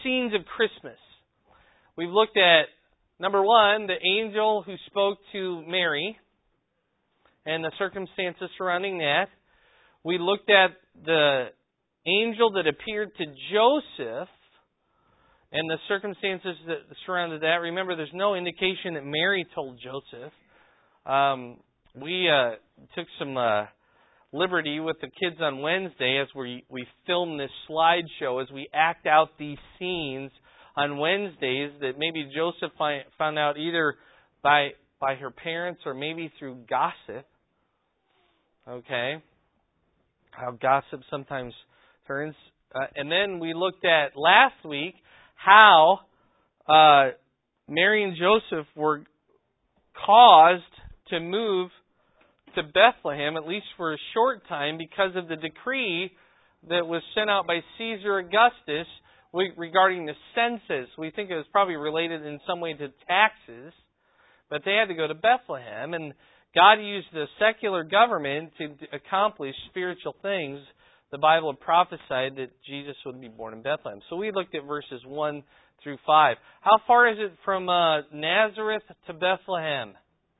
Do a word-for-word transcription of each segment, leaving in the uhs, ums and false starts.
scenes of Christmas. We've looked at, number one, the angel who spoke to Mary and the circumstances surrounding that. We looked at the angel that appeared to Joseph and the circumstances that surrounded that. Remember, there's no indication that Mary told Joseph. Um, we uh, took some uh, liberty with the kids on Wednesday as we, we filmed this slideshow, as we act out these scenes on Wednesdays that maybe Joseph find, found out either by by her parents or maybe through gossip. Okay? How gossip sometimes turns. Uh, and then we looked at last week how uh, Mary and Joseph were caused to move to Bethlehem, at least for a short time, because of the decree that was sent out by Caesar Augustus regarding the census. We think it was probably related in some way to taxes, but they had to go to Bethlehem, and God used the secular government to accomplish spiritual things. The Bible had prophesied that Jesus would be born in Bethlehem. So we looked at verses one through five. How far is it from uh, Nazareth to Bethlehem?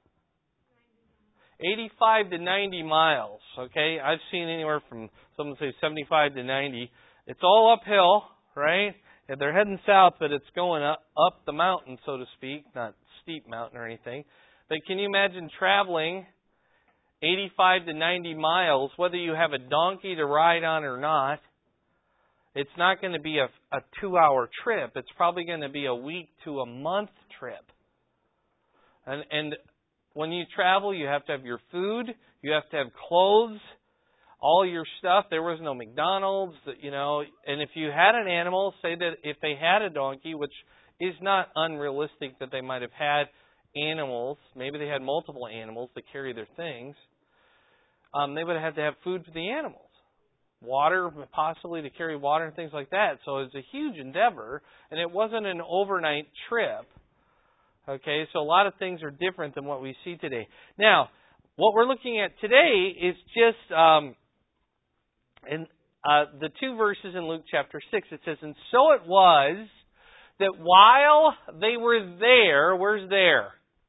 eighty-five to ninety miles. Okay, I've seen anywhere from, someone say seventy-five to ninety. It's all uphill, right? And they're heading south, but it's going up, up the mountain, so to speak. Not steep mountain or anything. But can you imagine traveling eighty-five to ninety miles, whether you have a donkey to ride on or not? It's not going to be a, a two-hour trip. It's probably going to be a week to a month trip. And, and when you travel, you have to have your food, you have to have clothes, all your stuff. There was no McDonald's, you know. And if you had an animal, say that if they had a donkey, which is not unrealistic that they might have had animals, maybe they had multiple animals to carry their things, um, they would have had to have food for the animals. Water, possibly to carry water and things like that. So it was a huge endeavor, and it wasn't an overnight trip. Okay, so a lot of things are different than what we see today. Now, what we're looking at today is just um, in uh, the two verses in Luke chapter six. It says, "And so it was that while they were there," where's there?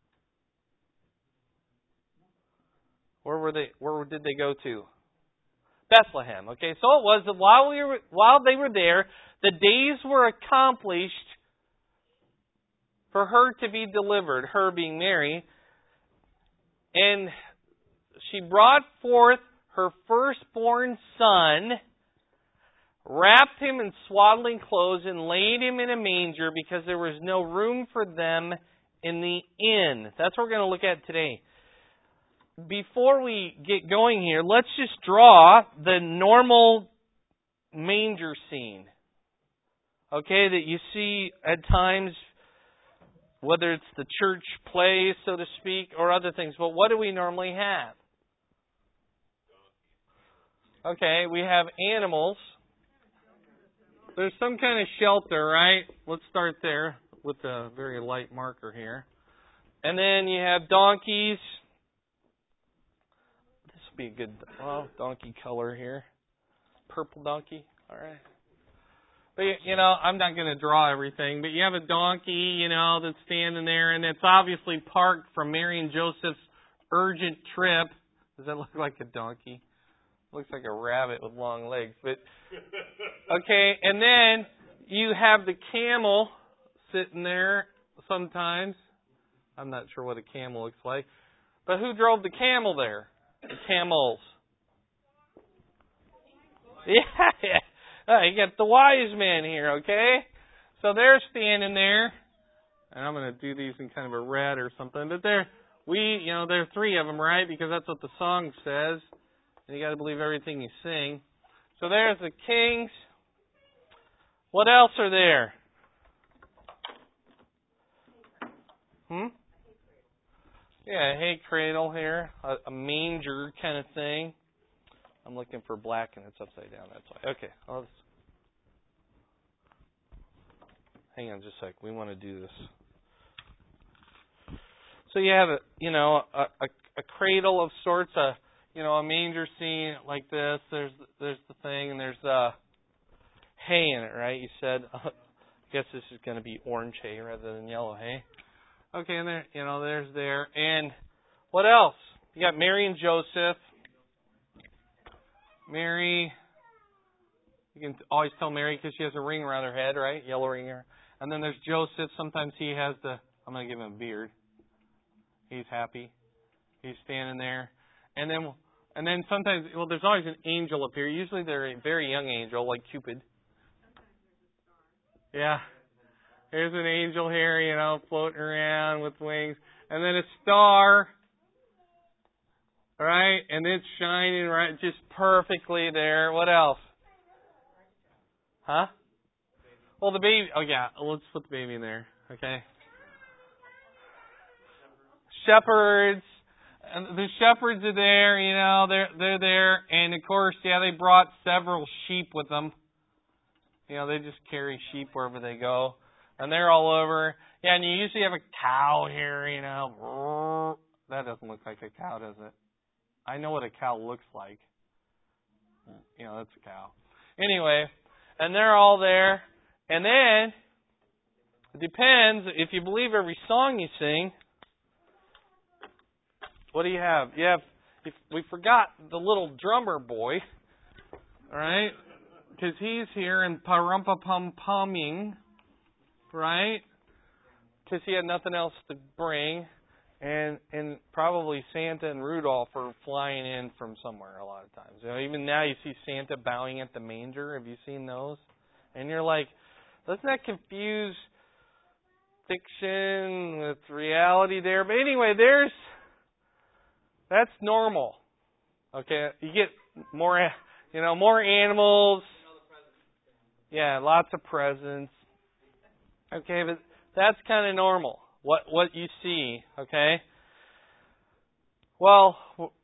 Where were they? Where did they go to? Bethlehem. Okay, so it was that while we were, while they were there, the days were accomplished for her to be delivered, her being Mary, and she brought forth her firstborn son, wrapped him in swaddling clothes, and laid him in a manger because there was no room for them in the inn. That's what we're going to look at today. Before we get going here, let's just draw the normal manger scene. Okay, that you see at times, whether it's the church play, so to speak, or other things. But what do we normally have? Okay, we have animals. There's some kind of shelter, right? Let's start there with a very light marker here. And then you have donkeys. This would be a good well, donkey color here. Purple donkey. All right. But, you know, I'm not going to draw everything, but you have a donkey, you know, that's standing there, and it's obviously parked from Mary and Joseph's urgent trip. Does that look like a donkey? Looks like a rabbit with long legs. But okay, and then you have the camel sitting there sometimes. I'm not sure what a camel looks like. But who drove the camel there? The camels. Yeah, yeah. Oh, you got the wise man here, okay? So they're standing there, and I'm going to do these in kind of a red or something. But they're we, you know, there are three of them, right? Because that's what the song says, and you got to believe everything you sing. So there's the kings. What else are there? Hmm. Yeah, a hay cradle here, a, a manger kind of thing. I'm looking for black and it's upside down. That's why. Okay. I'll just... Hang on just a sec. We want to do this. So you have a, you know, a, a, a cradle of sorts, a, you know, a manger scene like this. There's there's the thing, and there's uh, hay in it, right? You said guess this is going to be orange hay rather than yellow hay. Okay, and there, you know, there's there. And what else? You got Mary and Joseph. Mary, you can always tell Mary because she has a ring around her head, right? Yellow ring. And then there's Joseph. Sometimes he has the, I'm going to give him a beard. He's happy. He's standing there. And then and then sometimes, well, there's always an angel up here. Usually they're a very young angel, like Cupid. Yeah. There's an angel here, you know, floating around with wings. And then a star. Right? And it's shining right just perfectly there. What else? Huh? Well, the baby. Oh, yeah. Let's put the baby in there. Okay. Shepherds. And the shepherds are there, you know, they're they're there, and of course, yeah, they brought several sheep with them. You know, they just carry sheep wherever they go, and they're all over. Yeah, and you usually have a cow here, you know. That doesn't look like a cow, does it? I know what a cow looks like. You know, that's a cow. Anyway, and they're all there, and then it depends if you believe every song you sing. What do you have? You have, we forgot the little drummer boy, all right? Because he's here and parumpa-pum-pumming, right? Because he had nothing else to bring. And and probably Santa and Rudolph are flying in from somewhere a lot of times. You know, even now you see Santa bowing at the manger. Have you seen those? And you're like, doesn't that confuse fiction with reality there? But anyway, there's... That's normal. Okay, you get more, you know, more animals. Yeah, lots of presents. Okay, but that's kind of normal. What what you see, okay? Well,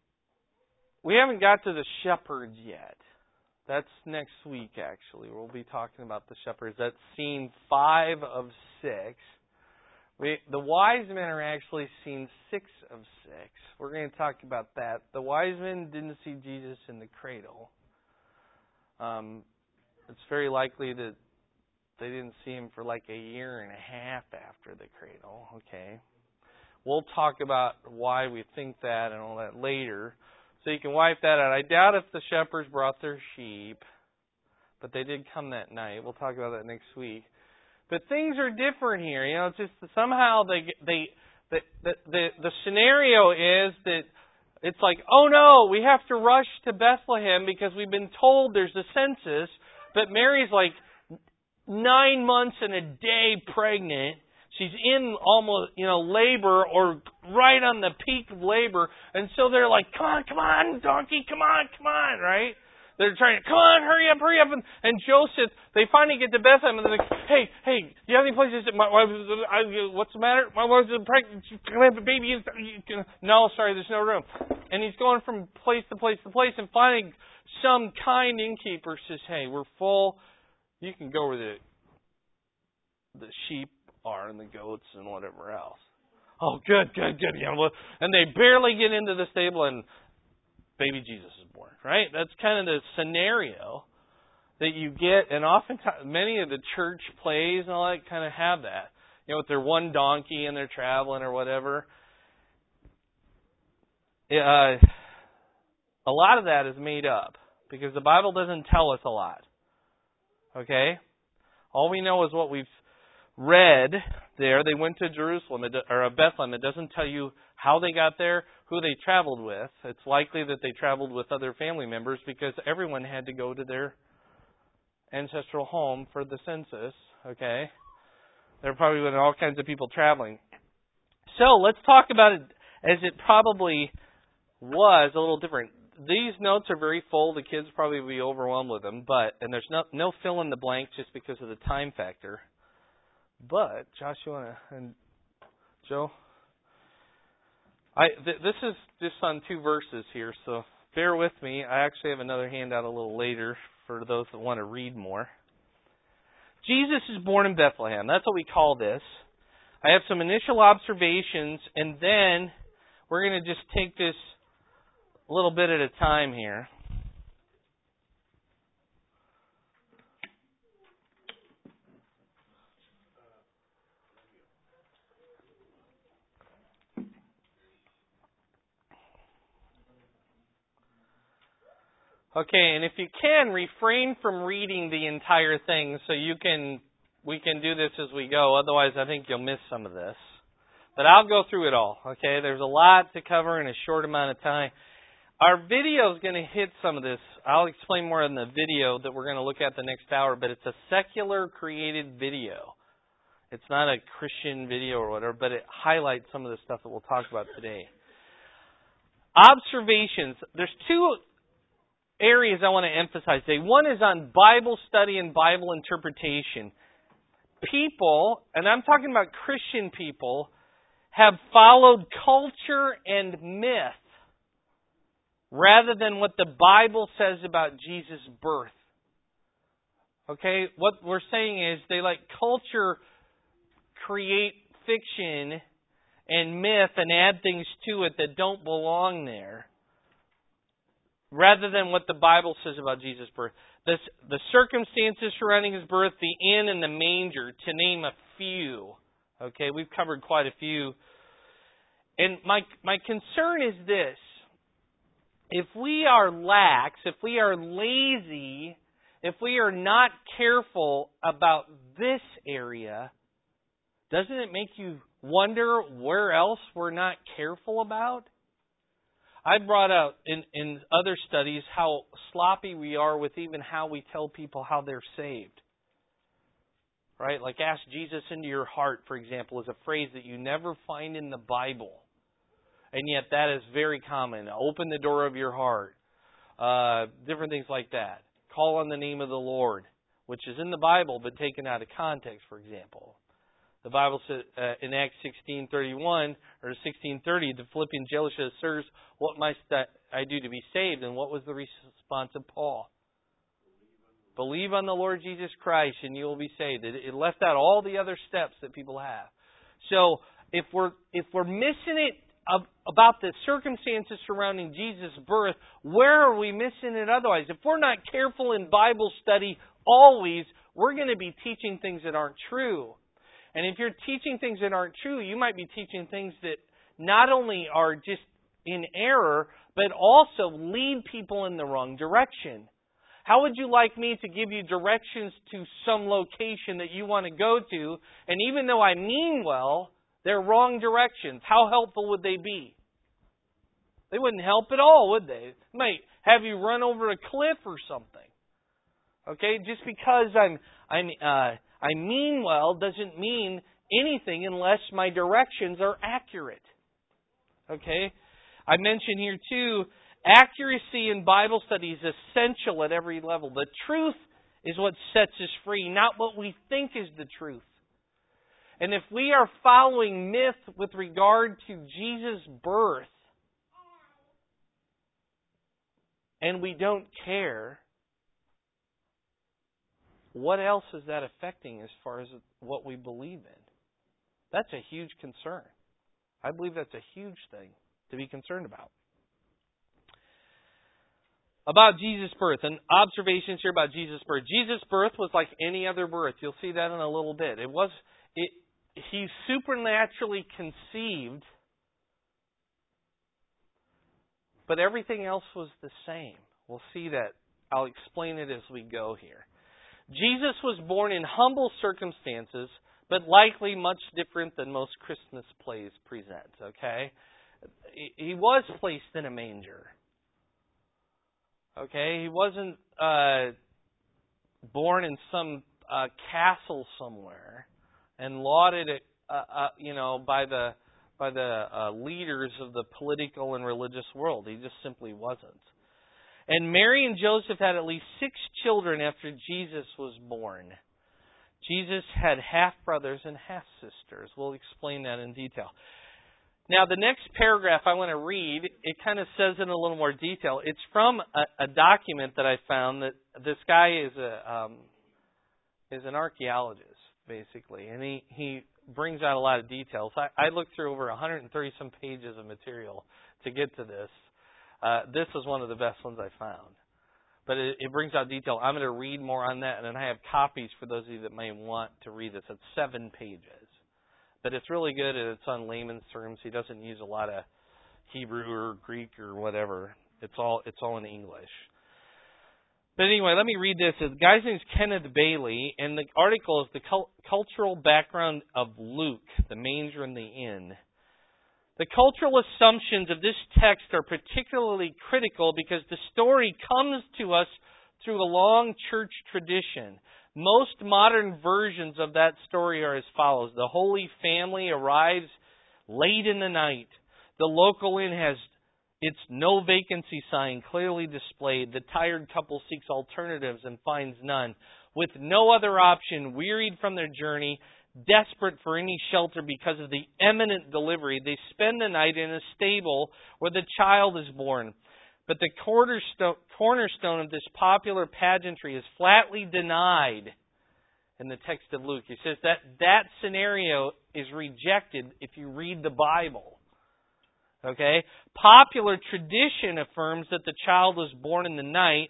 we haven't got to the shepherds yet. That's next week, actually. We'll be talking about the shepherds. That's scene five of six. We, the wise men are actually scene six of six. We're going to talk about that. The wise men didn't see Jesus in the cradle. Um, it's very likely that they didn't see him for like a year and a half after the cradle. Okay, we'll talk about why we think that and all that later. So you can wipe that out. I doubt if the shepherds brought their sheep, but they did come that night. We'll talk about that next week. But things are different here. You know, it's just somehow they they the the the, the scenario is that it's like, oh no, we have to rush to Bethlehem because we've been told there's a census. But Mary's like nine months and a day pregnant. She's in almost, you know, labor or right on the peak of labor. And so they're like, come on, come on, donkey, come on, come on, right? They're trying to, come on, hurry up, hurry up. And, and Joseph, they finally get to Bethlehem and they're like, hey, hey, do you have any places? My, my, I, what's the matter? My wife's pregnant. Can I have a baby? No, sorry, there's no room. And he's going from place to place to place. And finally, some kind innkeeper says, hey, we're full. You can go where the, the sheep are and the goats and whatever else. Oh, good, good, good. Yeah, well, and they barely get into the stable and baby Jesus is born, right? That's kind of the scenario that you get, and oftentimes many of the church plays and all that kind of have that. You know, with their one donkey and they're traveling or whatever. Uh, a lot of that is made up because the Bible doesn't tell us a lot. Okay? All we know is what we've read there. They went to Jerusalem or Bethlehem. It doesn't tell you how they got there, who they traveled with. It's likely that they traveled with other family members because everyone had to go to their ancestral home for the census. Okay? There probably been all kinds of people traveling. So let's talk about it as it probably was a little different. These notes are very full. The kids probably will be overwhelmed with them, but and there's no no fill in the blank just because of the time factor. But Joshua and Joe, I th- this is just on two verses here, so bear with me. I actually have another handout a little later for those that want to read more. Jesus is born in Bethlehem. That's what we call this. I have some initial observations, and then we're going to just take this a little bit at a time here. Okay, and if you can, refrain from reading the entire thing so you can, we can do this as we go. Otherwise, I think you'll miss some of this. But I'll go through it all, okay? There's a lot to cover in a short amount of time. Our video is going to hit some of this. I'll explain more in the video that we're going to look at the next hour, but it's a secular created video. It's not a Christian video or whatever, but it highlights some of the stuff that we'll talk about today. Observations. There's two areas I want to emphasize today. One is on Bible study and Bible interpretation. People, and I'm talking about Christian people, have followed culture and myth rather than what the Bible says about Jesus' birth. Okay? What we're saying is they let culture create fiction and myth and add things to it that don't belong there, rather than what the Bible says about Jesus' birth. This, the circumstances surrounding His birth, the inn and the manger, to name a few. Okay, we've covered quite a few. And my my concern is this. If we are lax, if we are lazy, if we are not careful about this area, doesn't it make you wonder where else we're not careful about? I brought out in, in other studies how sloppy we are with even how we tell people how they're saved. Right? Like ask Jesus into your heart, for example, is a phrase that you never find in the Bible. And yet that is very common. Open the door of your heart. Uh, different things like that. Call on the name of the Lord, which is in the Bible but taken out of context, for example. The Bible says uh, in Acts sixteen thirty-one or sixteen thirty, the Philippian jailer says, "Sirs, what must I do to be saved?" And what was the response of Paul? Believe on the Lord Jesus Christ and you will be saved. It, it left out all the other steps that people have. So if we're if we're missing it of, about the circumstances surrounding Jesus' birth, where are we missing it otherwise? If we're not careful in Bible study always, we're going to be teaching things that aren't true. And if you're teaching things that aren't true, you might be teaching things that not only are just in error, but also lead people in the wrong direction. How would you like me to give you directions to some location that you want to go to, and even though I mean well, they're wrong directions? How helpful would they be? They wouldn't help at all, would they? They might have you run over a cliff or something. Okay, just because I'm I'm uh, I mean well doesn't mean anything unless my directions are accurate. Okay, I mentioned here too, accuracy in Bible study is essential at every level. The truth is what sets us free, not what we think is the truth. And if we are following myth with regard to Jesus' birth, and we don't care, what else is that affecting as far as what we believe in? That's a huge concern. I believe that's a huge thing to be concerned about. About Jesus' birth, and observations here about Jesus' birth. Jesus' birth was like any other birth. You'll see that in a little bit. It was, it, he supernaturally conceived, but everything else was the same. We'll see that. I'll explain it as we go here. Jesus was born in humble circumstances, but likely much different than most Christmas plays present, okay? He was placed in a manger. Okay? He wasn't uh, born in some uh, castle somewhere and lauded, uh, uh, you know, by the by the uh, leaders of the political and religious world. He just simply wasn't. And Mary and Joseph had at least six children after Jesus was born. Jesus had half-brothers and half-sisters. We'll explain that in detail. Now, the next paragraph I want to read, it kind of says in a little more detail. It's from a, a document that I found that this guy is a um, is an archaeologist, basically, and he, he brings out a lot of details. I, I looked through over one hundred thirty some pages of material to get to this. Uh, this is one of the best ones I found. But it, it brings out detail. I'm going to read more on that, and then I have copies for those of you that may want to read this. It's seven pages. But it's really good, and it's on layman's terms. He doesn't use a lot of Hebrew or Greek or whatever. It's all it's all in English. But anyway, let me read this. The guy's name is Kenneth Bailey, and the article is The Cul- Cultural Background of Luke, the Manger and the Inn. The cultural assumptions of this text are particularly critical because the story comes to us through a long church tradition. Most modern versions of that story are as follows. The Holy Family arrives late in the night. The local inn has its no vacancy sign clearly displayed. The tired couple seeks alternatives and finds none. With no other option, wearied from their journey, desperate for any shelter because of the imminent delivery, they spend the night in a stable where the child is born. But the cornerstone, cornerstone of this popular pageantry is flatly denied in the text of Luke. He says that that scenario is rejected if you read the Bible. Okay? Popular tradition affirms that the child was born in the night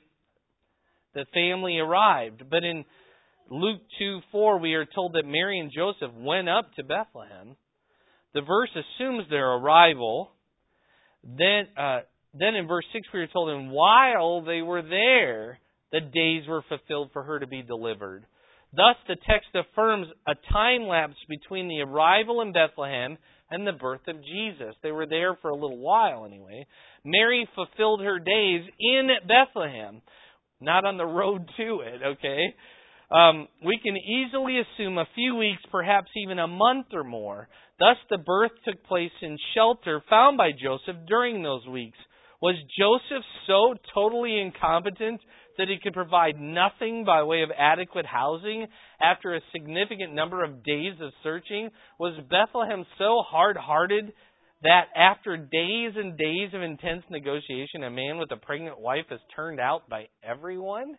the family arrived. But in Luke two four, we are told that Mary and Joseph went up to Bethlehem. The verse assumes their arrival. Then, uh, then in verse six, we are told, and while they were there, the days were fulfilled for her to be delivered. Thus, the text affirms a time lapse between the arrival in Bethlehem and the birth of Jesus. They were there for a little while anyway. Mary fulfilled her days in Bethlehem, not on the road to it, okay? Um, we can easily assume a few weeks, perhaps even a month or more. Thus, the birth took place in shelter found by Joseph during those weeks. Was Joseph so totally incompetent that he could provide nothing by way of adequate housing after a significant number of days of searching? Was Bethlehem so hard-hearted that after days and days of intense negotiation, a man with a pregnant wife is turned out by everyone?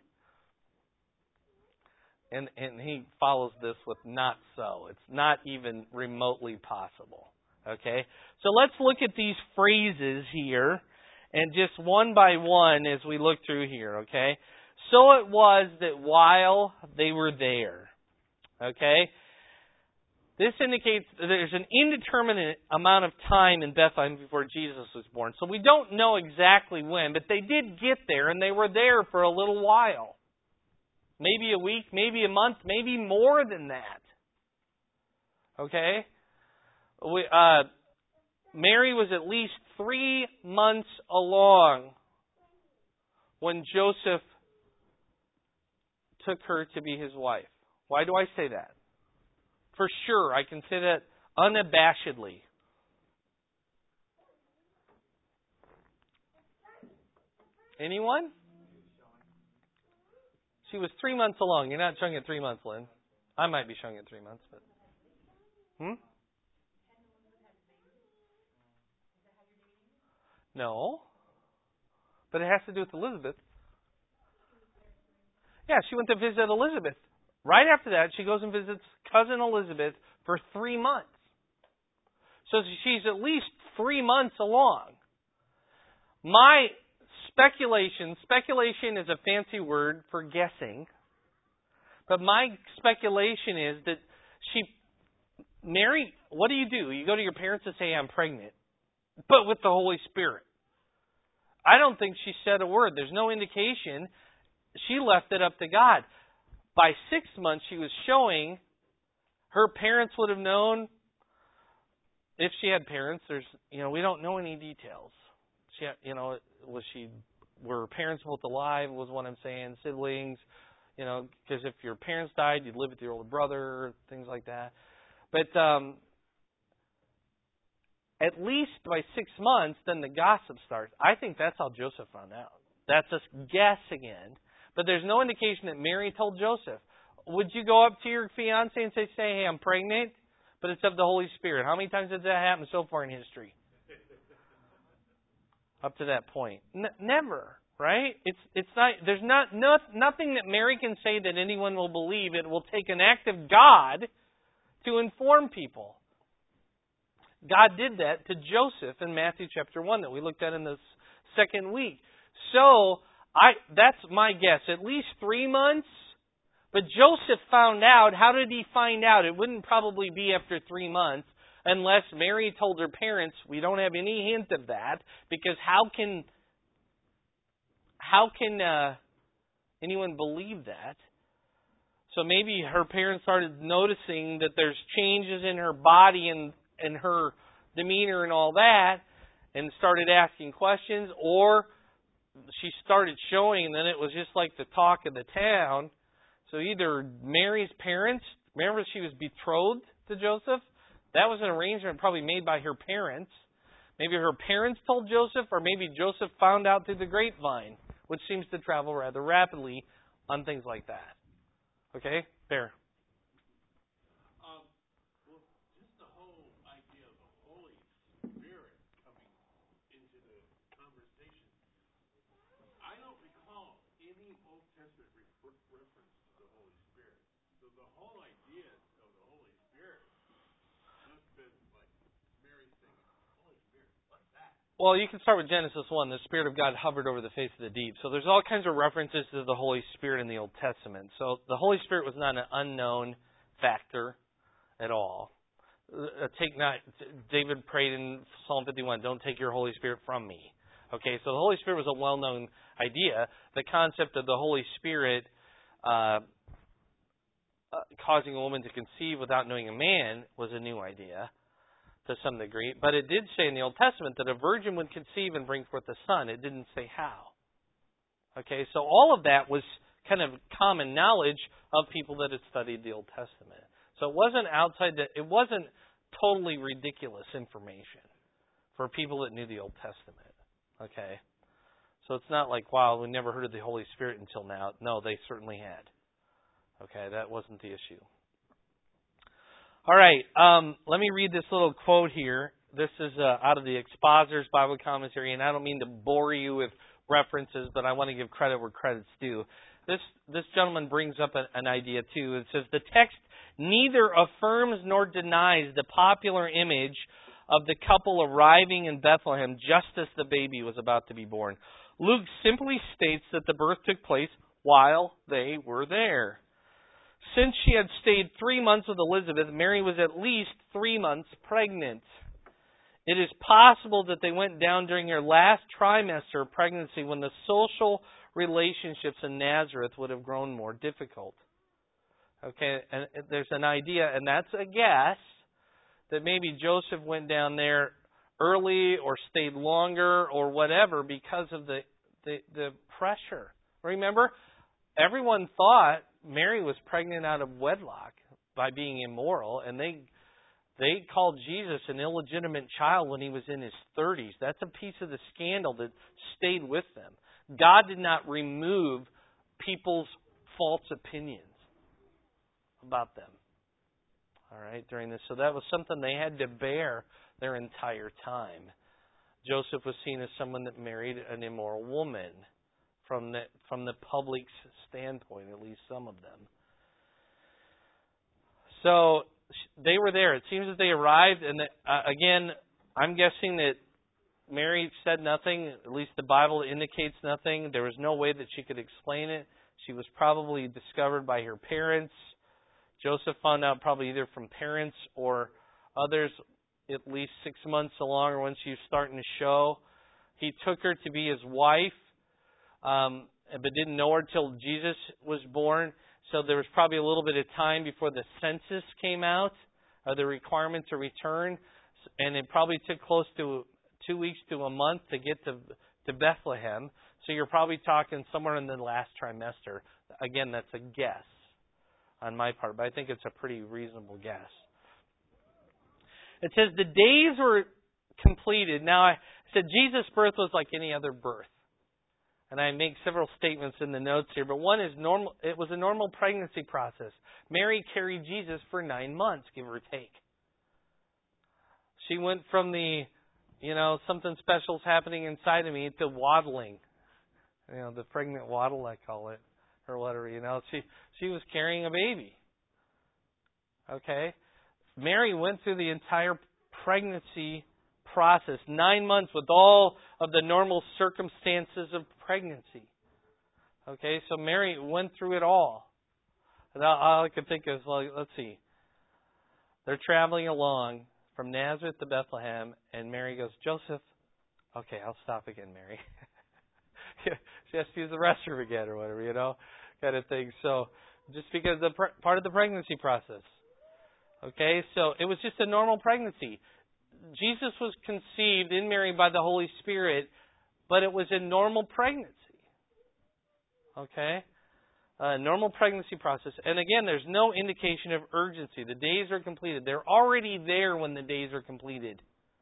And, and he follows this with not so. It's not even remotely possible. Okay? So let's look at these phrases here, and just one by one as we look through here, okay? So it was that while they were there, okay? This indicates that there's an indeterminate amount of time in Bethlehem before Jesus was born. So we don't know exactly when, but they did get there, and they were there for a little while. Maybe a week, maybe a month, maybe more than that. Okay? We, uh, Mary was at least three months along when Joseph took her to be his wife. Why do I say that? For sure, I can say that unabashedly. Anyone? She was three months along. You're not showing it three months, Lynn. I might be showing it three months, but hmm? No. But it has to do with Elizabeth. Yeah, she went to visit Elizabeth. Right after that, she goes and visits cousin Elizabeth for three months. So she's at least three months along. My speculation, speculation is a fancy word for guessing, but my speculation is that she, Mary, what do you do? You go to your parents and say, I'm pregnant, but with the Holy Spirit. I don't think she said a word. There's no indication. She left it up to God. By six months, she was showing her parents would have known if she had parents. There's, you know, we don't know any details. She, had, you know, was she, were her parents both alive? Was what I'm saying. Siblings, you know, because if your parents died, you'd live with your older brother, things like that. But um, at least by six months, then the gossip starts. I think that's how Joseph found out. That's a guess again. But there's no indication that Mary told Joseph. Would you go up to your fiancé and say, say, hey, I'm pregnant, but it's of the Holy Spirit? How many times has that happened so far in history? Up to that point. N- never, right? It's it's not. There's not, no, nothing that Mary can say that anyone will believe. It will take an act of God to inform people. God did that to Joseph in Matthew chapter one that we looked at in the second week. So, I that's my guess. At least three months. But Joseph found out. How did he find out? It wouldn't probably be after three months unless Mary told her parents. We don't have any hint of that. Because how can how can uh, anyone believe that. So maybe her parents started noticing that there's changes in her body and, and her demeanor and all that, and started asking questions, or she started showing, and then it was just like the talk of the town. So either Mary's parents, remember she was betrothed to Joseph? That was an arrangement probably made by her parents. Maybe her parents told Joseph, or maybe Joseph found out through the grapevine, which seems to travel rather rapidly on things like that. Okay? There. Um, well, just the whole idea of the Holy Spirit coming into the conversation. I don't recall any Old Testament re- reference to the Holy Spirit. So the whole idea of the Holy Spirit must have been like Mary singing, Holy Spirit, what's that? Well, you can start with Genesis one. The Spirit of God hovered over the face of the deep. So there's all kinds of references to the Holy Spirit in the Old Testament. So the Holy Spirit was not an unknown factor at all. Uh, take not David prayed in Psalm fifty-one, don't take your Holy Spirit from me. Okay, so the Holy Spirit was a well-known idea. The concept of the Holy Spirit uh, uh, causing a woman to conceive without knowing a man was a new idea to some degree. But it did say in the Old Testament that a virgin would conceive and bring forth a son. It didn't say how. Okay, so all of that was kind of common knowledge of people that had studied the Old Testament. So it wasn't outside the, it wasn't totally ridiculous information for people that knew the Old Testament. Okay, so it's not like, wow, we never heard of the Holy Spirit until now. No, they certainly had. Okay, that wasn't the issue. All right, um, let me read this little quote here. This is uh, out of the Expositor's Bible Commentary, and I don't mean to bore you with references, but I want to give credit where credit's due. This this gentleman brings up an, an idea too. It says, the text neither affirms nor denies the popular image of the couple arriving in Bethlehem just as the baby was about to be born. Luke simply states that the birth took place while they were there. Since she had stayed three months with Elizabeth, Mary was at least three months pregnant. It is possible that they went down during her last trimester of pregnancy when the social relationships in Nazareth would have grown more difficult. Okay, and there's an idea, and that's a guess, that maybe Joseph went down there early or stayed longer or whatever because of the, the, the pressure. Remember, everyone thought Mary was pregnant out of wedlock by being immoral, and they they called Jesus an illegitimate child when he was in his thirties. That's a piece of the scandal that stayed with them. God did not remove people's false opinions about them. All right, during this. So that was something they had to bear their entire time. Joseph was seen as someone that married an immoral woman from the from the public's standpoint, at least some of them. So they were there. It seems that they arrived, and that, uh, again, I'm guessing that Mary said nothing. At least the Bible indicates nothing. There was no way that she could explain it. She was probably discovered by her parents. Joseph found out probably either from parents or others at least six months along, or when she was starting to show. He took her to be his wife, um, but didn't know her till Jesus was born. So there was probably a little bit of time before the census came out, or the requirement to return. And it probably took close to two weeks to a month to get to to Bethlehem. So you're probably talking somewhere in the last trimester. Again, that's a guess on my part, but I think it's a pretty reasonable guess. It says the days were completed. Now, I said Jesus' birth was like any other birth. And I make several statements in the notes here, but one is normal. It was a normal pregnancy process. Mary carried Jesus for nine months, give or take. She went from the, you know, something special's happening inside of me to waddling. You know, the pregnant waddle, I call it, or whatever. You know, she she was carrying a baby. Okay, Mary went through the entire pregnancy process, nine months with all of the normal circumstances of pregnancy. Okay, so Mary went through it all. And all I could think of is, well, let's see. They're traveling along from Nazareth to Bethlehem, and Mary goes, Joseph, okay, I'll stop again, Mary. she has to use the restroom again or whatever, you know, kind of thing. So just because the pre- part of the pregnancy process. Okay, so it was just a normal pregnancy. Jesus was conceived in Mary by the Holy Spirit, but it was a normal pregnancy. Okay? A normal pregnancy process. And again, there's no indication of urgency. The days are completed. They're already there when the days are completed.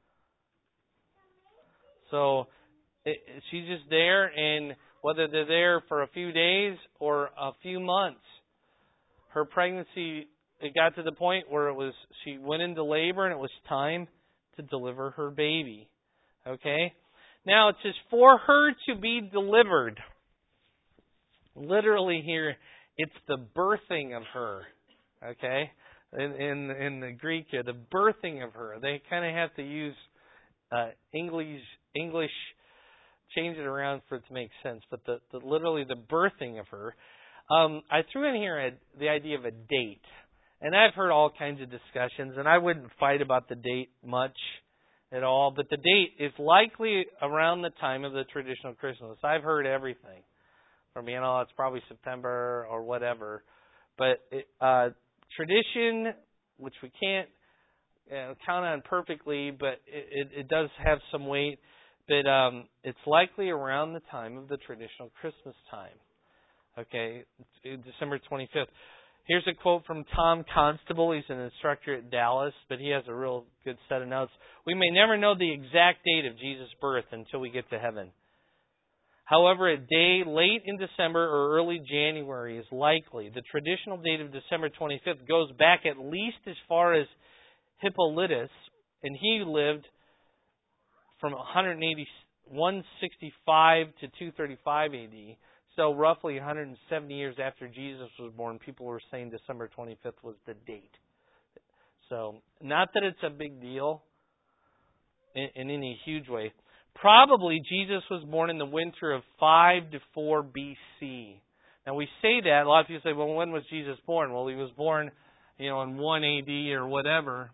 So it, she's just there, and whether they're there for a few days or a few months, her pregnancy, it got to the point where it was she went into labor and it was time to deliver her baby. Okay? Now it says, for her to be delivered. Literally here, it's the birthing of her. Okay? In in, in the Greek here, the birthing of her. They kind of have to use uh, English, English, change it around for it to make sense. But the, the literally the birthing of her. Um, I threw in here a, the idea of a date. And I've heard all kinds of discussions, and I wouldn't fight about the date much at all. But the date is likely around the time of the traditional Christmas. I've heard everything. From, you know, it's probably September or whatever. But it, uh, tradition, which we can't you know, count on perfectly, but it, it, it does have some weight. But um, it's likely around the time of the traditional Christmas time. Okay, December twenty-fifth. Here's a quote from Tom Constable. He's an instructor at Dallas, but he has a real good set of notes. We may never know the exact date of Jesus' birth until we get to heaven. However, a day late in December or early January is likely. The traditional date of December twenty-fifth goes back at least as far as Hippolytus, and he lived from one sixty-five to two thirty-five A D. So roughly one hundred seventy years after Jesus was born, people were saying December twenty-fifth was the date. So not that it's a big deal in, in any huge way. Probably Jesus was born in the winter of five to four B C. Now we say that, a lot of people say, well, when was Jesus born? Well, he was born, you know, in one A D or whatever.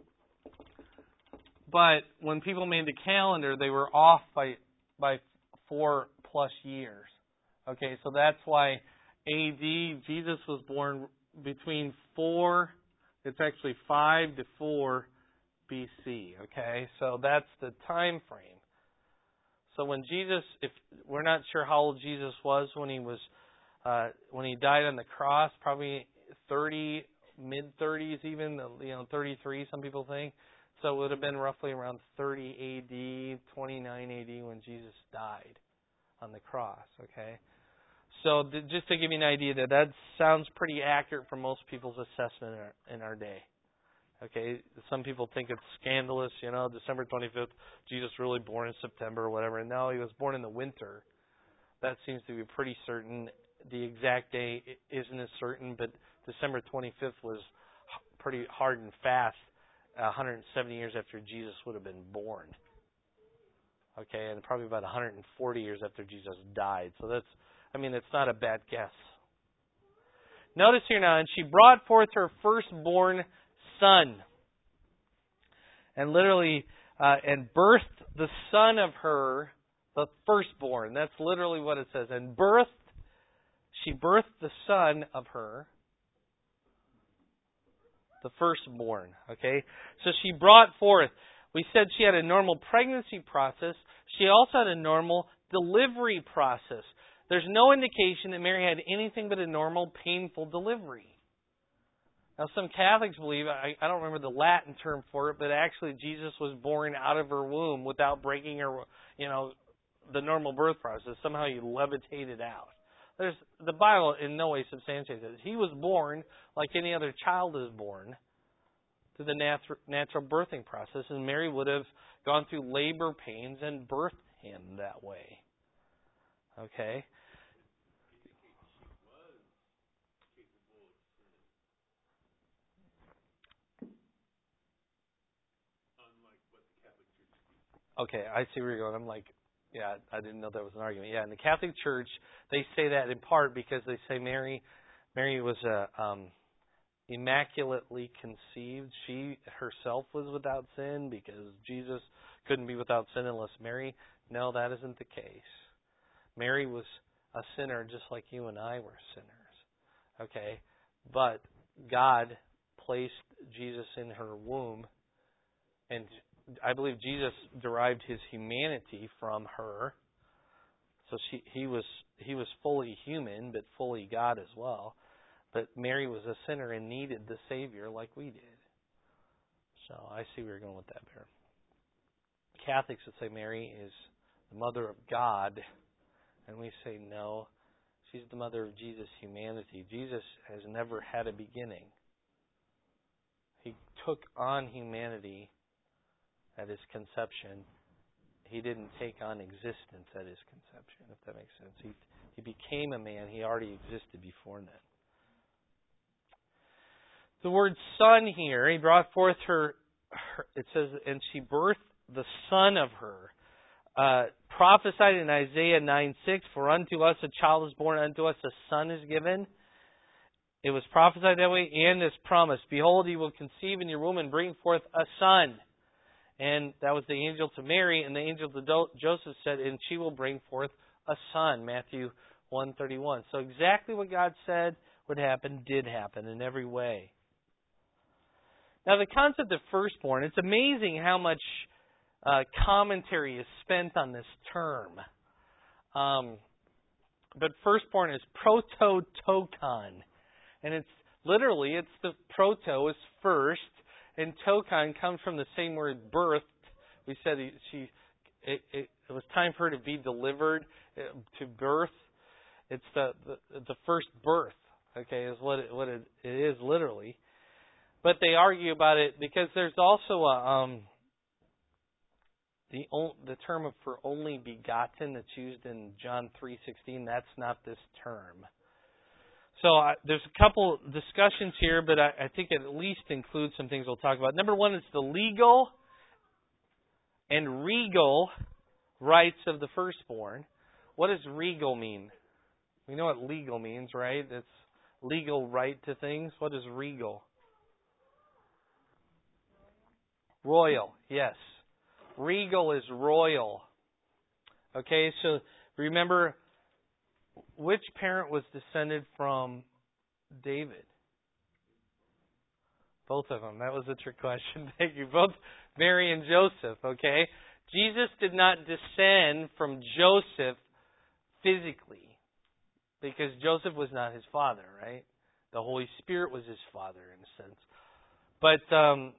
But when people made the calendar, they were off by by four plus years. Okay, so that's why A D, Jesus was born between four, it's actually five to four B C. Okay, so that's the time frame. So when Jesus, if we're not sure how old Jesus was when he was, uh, when he died on the cross, probably thirty, mid thirties even, you know, thirty-three, some people think. So it would have been roughly around thirty A D, twenty-nine A D when Jesus died on the cross. Okay. So th- just to give you an idea, that that sounds pretty accurate for most people's assessment in our, in our day. Okay, some people think it's scandalous, you know, December twenty-fifth, Jesus really born in September or whatever. And no, he was born in the winter. That seems to be pretty certain. The exact day isn't as certain, but December twenty-fifth was pretty hard and fast, one hundred seventy years after Jesus would have been born. Okay, and probably about one hundred forty years after Jesus died. So that's, I mean, it's not a bad guess. Notice here now, and she brought forth her firstborn son. And literally, uh, and birthed the son of her, the firstborn. That's literally what it says. And birthed, she birthed the son of her, the firstborn. Okay? So she brought forth. We said she had a normal pregnancy process. She also had a normal delivery process. There's no indication that Mary had anything but a normal, painful delivery. Now, some Catholics believe, I, I don't remember the Latin term for it, but actually Jesus was born out of her womb without breaking her, you know, the normal birth process. Somehow he levitated out. There's the Bible in no way substantiates it. He was born like any other child is born through the natu- natural birthing process, and Mary would have gone through labor pains and birthed him that way. Okay? Okay, I see where you're going. I'm like, yeah, I didn't know that was an argument. Yeah, in the Catholic Church, they say that in part because they say Mary, Mary was uh, um, immaculately conceived. She herself was without sin because Jesus couldn't be without sin unless Mary. No, that isn't the case. Mary was a sinner just like you and I were sinners. Okay? But God placed Jesus in her womb, and I believe Jesus derived his humanity from her. So she, he was he was fully human, but fully God as well. But Mary was a sinner and needed the Savior like we did. So I see where you're going with that, Bear. Catholics would say Mary is the mother of God, and we say no, she's the mother of Jesus' humanity. Jesus has never had a beginning. He took on humanity at his conception. He didn't take on existence at his conception, if that makes sense. He, he became a man. He already existed before that. The word son here, he brought forth her, her it says, and she birthed the son of her. Uh, prophesied in Isaiah nine six, for unto us a child is born, unto us a son is given. It was prophesied that way, and this promise, behold, he will conceive in your womb and bring forth a son. And that was the angel to Mary, and the angel to Joseph said, and she will bring forth a son, Matthew one thirty-one. So exactly what God said would happen did happen in every way. Now the concept of firstborn, it's amazing how much uh, commentary is spent on this term. Um, but firstborn is prototokon. And it's literally, it's the proto is first, and tokon comes from the same word birth. We said she, it, it, it was time for her to be delivered, to birth. It's the the, the first birth. Okay, is what it, what it, it is literally. But they argue about it because there's also a um, the the term of for only begotten that's used in John three sixteen. That's not this term. So uh, there's a couple discussions here, but I, I think it at least includes some things we'll talk about. Number one is the legal and regal rights of the firstborn. What does regal mean? We know what legal means, right? It's legal right to things. What is regal? Royal, yes. Regal is royal. Okay, so remember, which parent was descended from David? Both of them. That was a trick question. Thank you. Both Mary and Joseph, okay? Jesus did not descend from Joseph physically because Joseph was not his father, right? The Holy Spirit was his father in a sense. But um,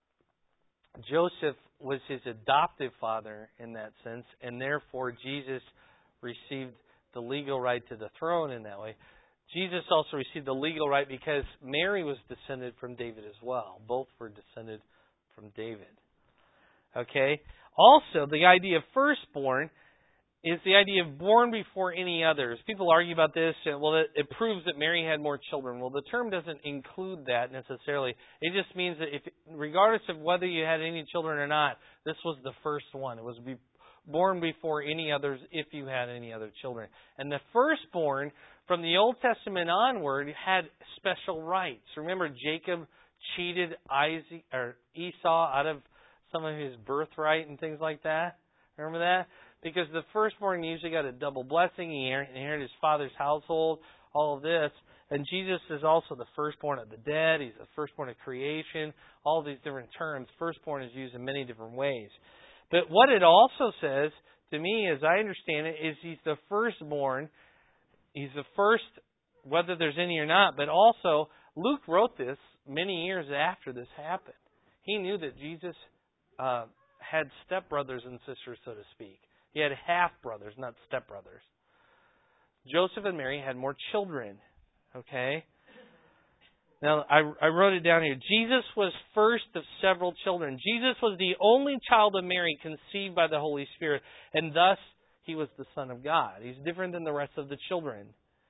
Joseph was his adoptive father in that sense, and therefore Jesus received the legal right to the throne in that way. Jesus also received the legal right because Mary was descended from David as well. Both were descended from David. Okay? Also, the idea of firstborn is the idea of born before any others. People argue about this. Well, it, it proves that Mary had more children. Well, the term doesn't include that necessarily. It just means that if, regardless of whether you had any children or not, this was the first one. It was be, born before any others if you had any other children. And the firstborn from the Old Testament onward had special rights. Remember, Jacob cheated Isaac or Esau out of some of his birthright and things like that. Remember that? Because the firstborn usually got a double blessing. He inherited his father's household, all of this. And Jesus is also the firstborn of the dead. He's the firstborn of creation. All these different terms. Firstborn is used in many different ways. But what it also says, to me, as I understand it, is he's the firstborn. He's the first, whether there's any or not. But also, Luke wrote this many years after this happened. He knew that Jesus uh, had stepbrothers and sisters, so to speak. He had half-brothers, not stepbrothers. Joseph and Mary had more children. Okay? Now, I, I wrote it down here. Jesus was first of several children. Jesus was the only child of Mary conceived by the Holy Spirit, and thus he was the Son of God. He's different than the rest of the children.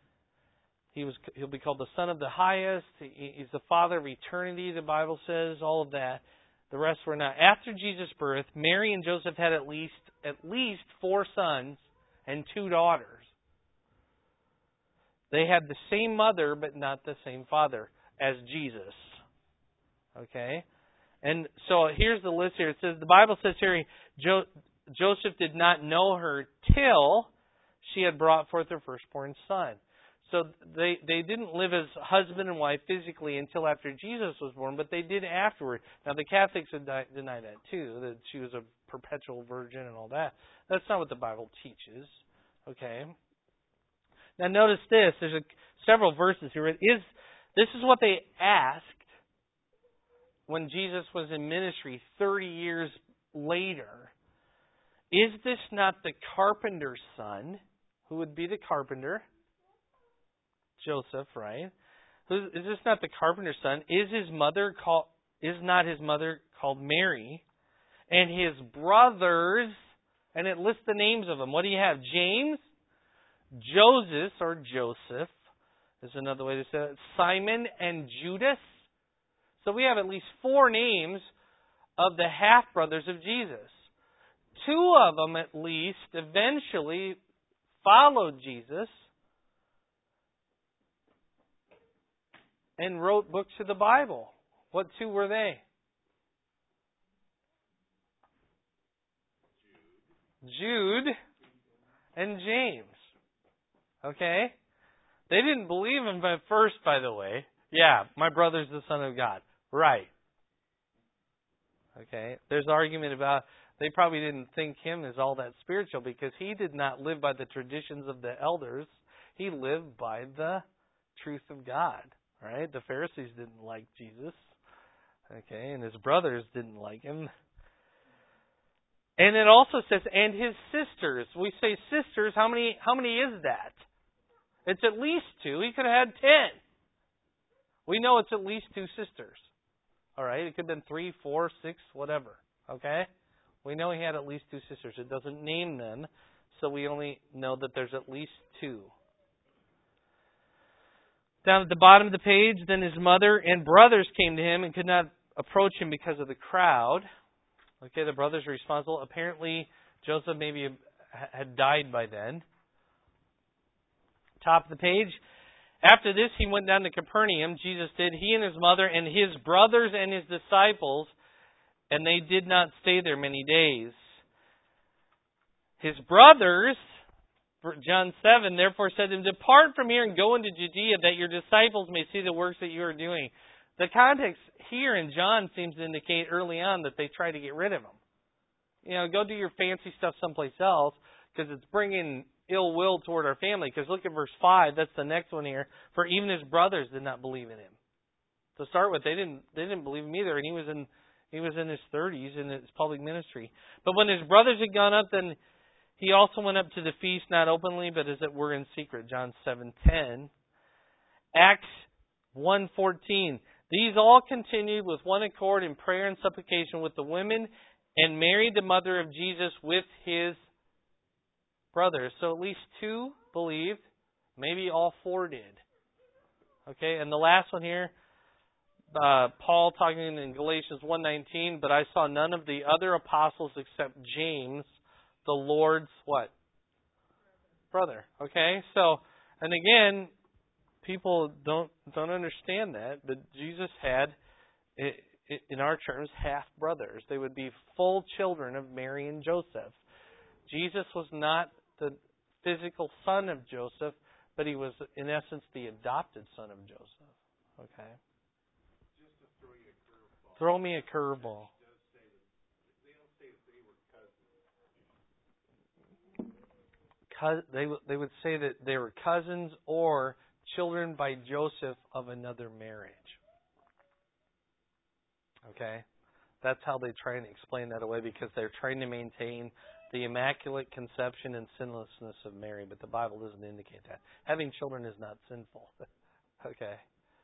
He was, he'll be called the Son of the Highest. He, he's the Father of eternity, the Bible says, all of that. The rest were not. After Jesus' birth, Mary and Joseph had at least at least four sons and two daughters. They had the same mother, but not the same father as Jesus. Okay? And so here's the list here. It says, the Bible says here, jo- Joseph did not know her till she had brought forth her firstborn son. So they, they didn't live as husband and wife physically until after Jesus was born, but they did afterward. Now the Catholics would deny that too, that she was a perpetual virgin and all that. That's not what the Bible teaches. Okay. Now notice this. There's a, several verses here. It is this is what they asked when Jesus was in ministry thirty years later. Is this not the carpenter's son? Who would be the carpenter? Joseph, right? Is this not the carpenter's son? Is his mother called? Is not his mother called Mary? And his brothers, and it lists the names of them. What do you have? James, Joseph or Joseph is another way to say it. Simon and Judas. So we have at least four names of the half brothers of Jesus. Two of them, at least, eventually followed Jesus and wrote books of the Bible. What two were they? Jude and James. Okay? They didn't believe him at first, by the way. Yeah, my brother's the Son of God. Right. Okay? There's argument about, they probably didn't think him as all that spiritual because he did not live by the traditions of the elders. He lived by the truth of God. Right? The Pharisees didn't like Jesus. Okay? And his brothers didn't like him. And it also says, and his sisters. We say sisters, how many how many is that? It's at least two. He could have had ten. We know it's at least two sisters. All right? It could have been three, four, six, whatever. Okay? We know he had at least two sisters. It doesn't name them, so we only know that there's at least two. Down at the bottom of the page, then his mother and brothers came to him and could not approach him because of the crowd. Okay, the brothers are responsible. Apparently, Joseph maybe had died by then. Top of the page. After this, he went down to Capernaum. Jesus did. He and his mother and his brothers and his disciples, and they did not stay there many days. His brothers, John seven, therefore said to him, depart from here and go into Judea, that your disciples may see the works that you are doing. The context here in John seems to indicate early on that they tried to get rid of him. You know, go do your fancy stuff someplace else because it's bringing ill will toward our family. Because look at verse five. That's the next one here. For even his brothers did not believe in him. To start with, they didn't they didn't believe him either, and he was in he was in his thirties in his public ministry. But when his brothers had gone up, then he also went up to the feast, not openly, but as it were in secret. John seven ten. Acts one fourteen. These all continued with one accord in prayer and supplication with the women, and Mary, the mother of Jesus, with his brothers. So at least two believed. Maybe all four did. Okay, and the last one here, uh, Paul talking in Galatians one nineteen, but I saw none of the other apostles except James, the Lord's what? Brother. Okay, so, and again, people don't don't understand that, but Jesus had, in our terms, half brothers. They would be full children of Mary and Joseph. Jesus was not the physical son of Joseph, but he was, in essence, the adopted son of Joseph. Okay. Just to throw you a curveball. Throw me a curveball. They don't say that they were cousins. They they would say that they were cousins or children by Joseph of another marriage. Okay? That's how they try and explain that away, because they're trying to maintain the immaculate conception and sinlessness of Mary, but the Bible doesn't indicate that. Having children is not sinful. Okay.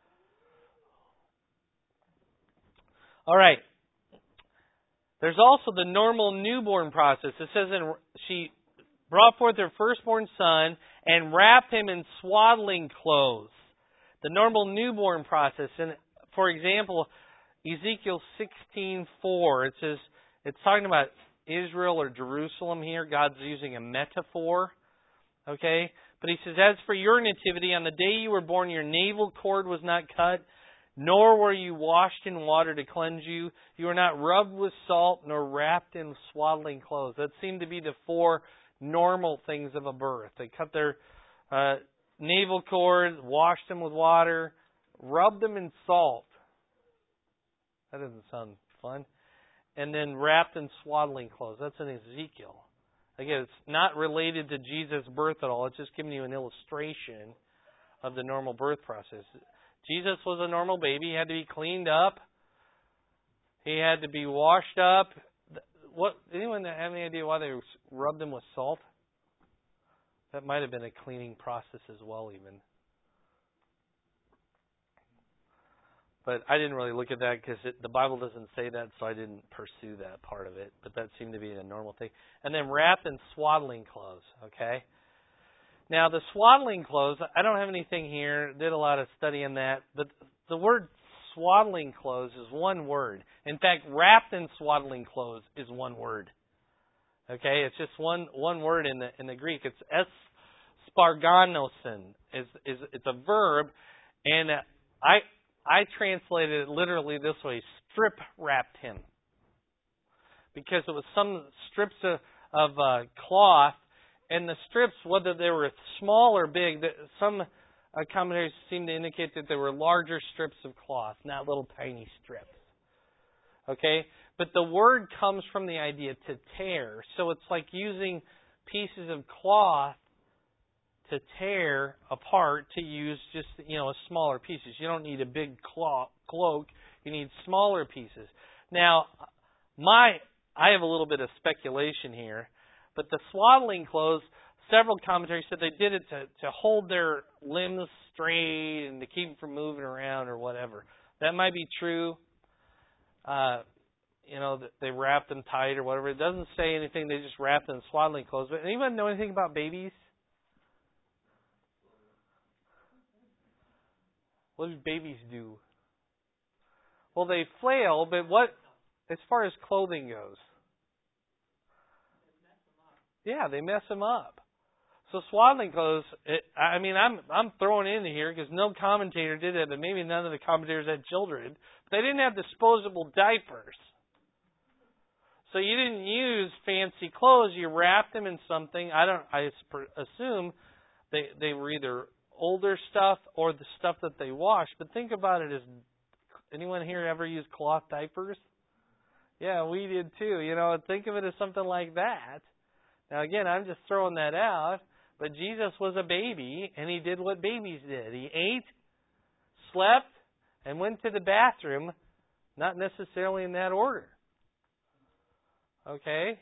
All right. There's also the normal newborn process. It says in, she brought forth her firstborn son and wrapped him in swaddling clothes. The normal newborn process. And for example, Ezekiel sixteen four, it says, it's talking about Israel or Jerusalem here. God's using a metaphor. Okay? But he says, as for your nativity, on the day you were born, your navel cord was not cut, nor were you washed in water to cleanse you. You were not rubbed with salt, nor wrapped in swaddling clothes. That seemed to be the four normal things of a birth. They cut their uh, navel cord, washed them with water, rubbed them in salt. That doesn't sound fun. And then wrapped in swaddling clothes. That's in Ezekiel. Again, it's not related to Jesus' birth at all. It's just giving you an illustration of the normal birth process. Jesus was a normal baby. He had to be cleaned up. He had to be washed up. What? Anyone have any idea why they rubbed him with salt? That might have been a cleaning process as well, even. But I didn't really look at that because the Bible doesn't say that, so I didn't pursue that part of it. But that seemed to be a normal thing. And then wrapped in swaddling clothes, okay? Now, the swaddling clothes, I don't have anything here. Did a lot of study on that. But the word swaddling clothes is one word. In fact, wrapped in swaddling clothes is one word. Okay? It's just one one word in the in the Greek. It's esparganosin. It's, it's, it's a verb. And I... I translated it literally this way, strip wrapped him. Because it was some strips of, of uh, cloth, and the strips, whether they were small or big, some uh, commentaries seem to indicate that they were larger strips of cloth, not little tiny strips. Okay? But the word comes from the idea to tear. So it's like using pieces of cloth to tear apart to use just, you know, smaller pieces. You don't need a big cloak. You need smaller pieces. Now, my I have a little bit of speculation here, but the swaddling clothes, several commentaries said they did it to, to hold their limbs straight and to keep them from moving around or whatever. That might be true. Uh, you know, they wrapped them tight or whatever. It doesn't say anything. They just wrapped them in swaddling clothes. But anyone know anything about babies? What do babies do? Well, they flail, but what, as far as clothing goes? Yeah, they mess them up. So swaddling clothes, it, I mean, I'm I'm throwing it in here because no commentator did it, but maybe none of the commentators had children. But they didn't have disposable diapers. So you didn't use fancy clothes. You wrapped them in something. I don't. I assume they they were either older stuff or the stuff that they washed. But think about it as, anyone here ever use cloth diapers? Yeah, we did too. You know, think of it as something like that. Now again, I'm just throwing that out, but Jesus was a baby and he did what babies did. He ate, slept, and went to the bathroom, not necessarily in that order. Okay?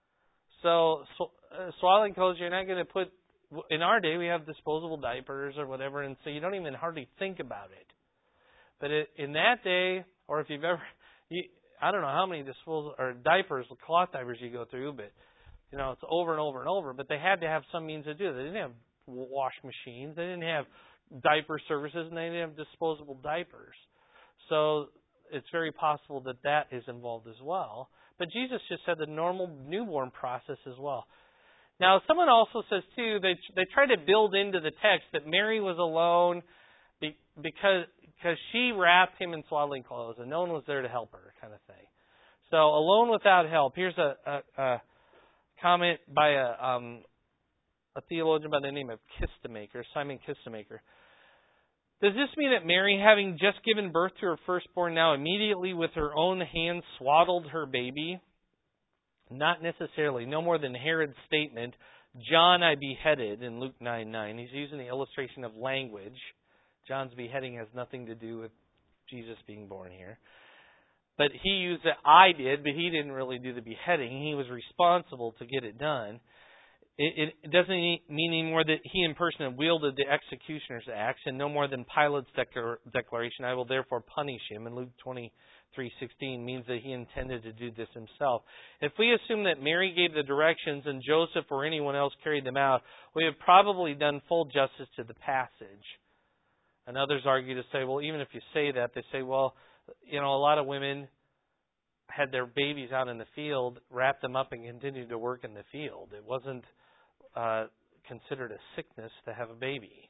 So, so uh, swaddling clothes, you're not going to put, in our day, we have disposable diapers or whatever, and so you don't even hardly think about it. But it, in that day, or if you've ever, you, I don't know how many disposable or diapers, cloth diapers you go through, but you know it's over and over and over. But they had to have some means to do it. They didn't have wash machines. They didn't have diaper services, and they didn't have disposable diapers. So it's very possible that that is involved as well. But Jesus just had the normal newborn process as well. Now, someone also says, too, they they try to build into the text that Mary was alone because because she wrapped him in swaddling clothes and no one was there to help her, kind of thing. So, alone without help. Here's a, a, a comment by a, um, a theologian by the name of Kistemaker, Simon Kistemaker. Does this mean that Mary, having just given birth to her firstborn, now immediately with her own hands swaddled her baby? Not necessarily. No more than Herod's statement, John I beheaded, in Luke nine nine. He's using the illustration of language. John's beheading has nothing to do with Jesus being born here. But he used that I did, but he didn't really do the beheading. He was responsible to get it done. It, it doesn't mean anymore that he in person wielded the executioner's axe, and no more than Pilate's declar- declaration, I will therefore punish him, in Luke twenty-three sixteen, means that he intended to do this himself. If we assume that Mary gave the directions and Joseph or anyone else carried them out, we have probably done full justice to the passage. And others argue to say, well, even if you say that, they say, well, you know, a lot of women had their babies out in the field, wrapped them up, and continued to work in the field. It wasn't uh, considered a sickness to have a baby.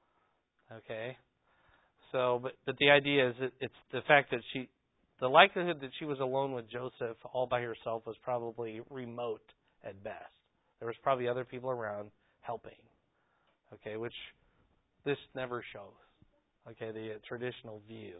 Okay? So, but, but the idea is that it's the fact that she, the likelihood that she was alone with Joseph all by herself was probably remote at best. There was probably other people around helping. Okay, which this never shows. Okay, the uh, traditional view.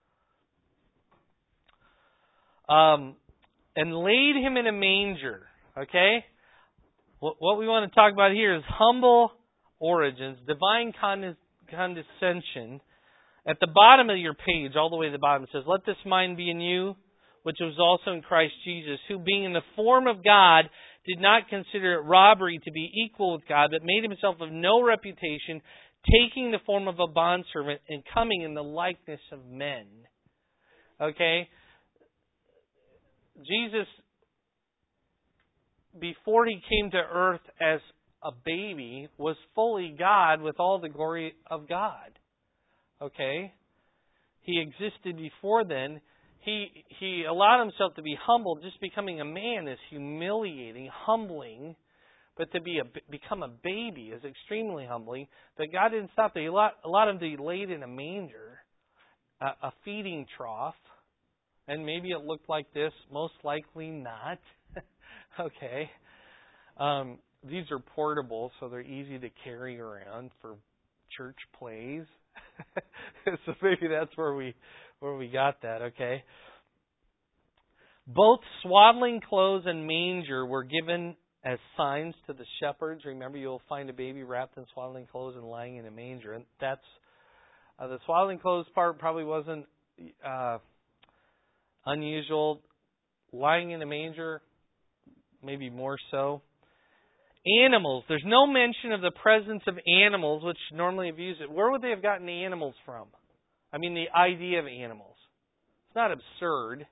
Um, and laid him in a manger. Okay? What, what we want to talk about here is humble origins, divine condes- condescension. At the bottom of your page, all the way to the bottom, it says, "Let this mind be in you, which was also in Christ Jesus, who being in the form of God, did not consider it robbery to be equal with God, but made himself of no reputation, taking the form of a bondservant and coming in the likeness of men." Okay? Jesus, before he came to earth as a baby, was fully God with all the glory of God. Okay? He existed before then. He he allowed himself to be humble. Just becoming a man is humiliating, humbling. But to be a, become a baby is extremely humbling. But God didn't stop there. A lot, a lot of them he laid in a manger, a, a feeding trough. And maybe it looked like this. Most likely not. Okay. Um, these are portable, so they're easy to carry around for church plays. So maybe that's where we where we got that. Okay. Both swaddling clothes and manger were given as signs to the shepherds. Remember, you'll find a baby wrapped in swaddling clothes and lying in a manger. And that's uh, the swaddling clothes part probably wasn't uh, unusual. Lying in a manger, maybe more so. Animals. There's no mention of the presence of animals, which normally have used it. Where would they have gotten the animals from? I mean, the idea of animals. It's not absurd.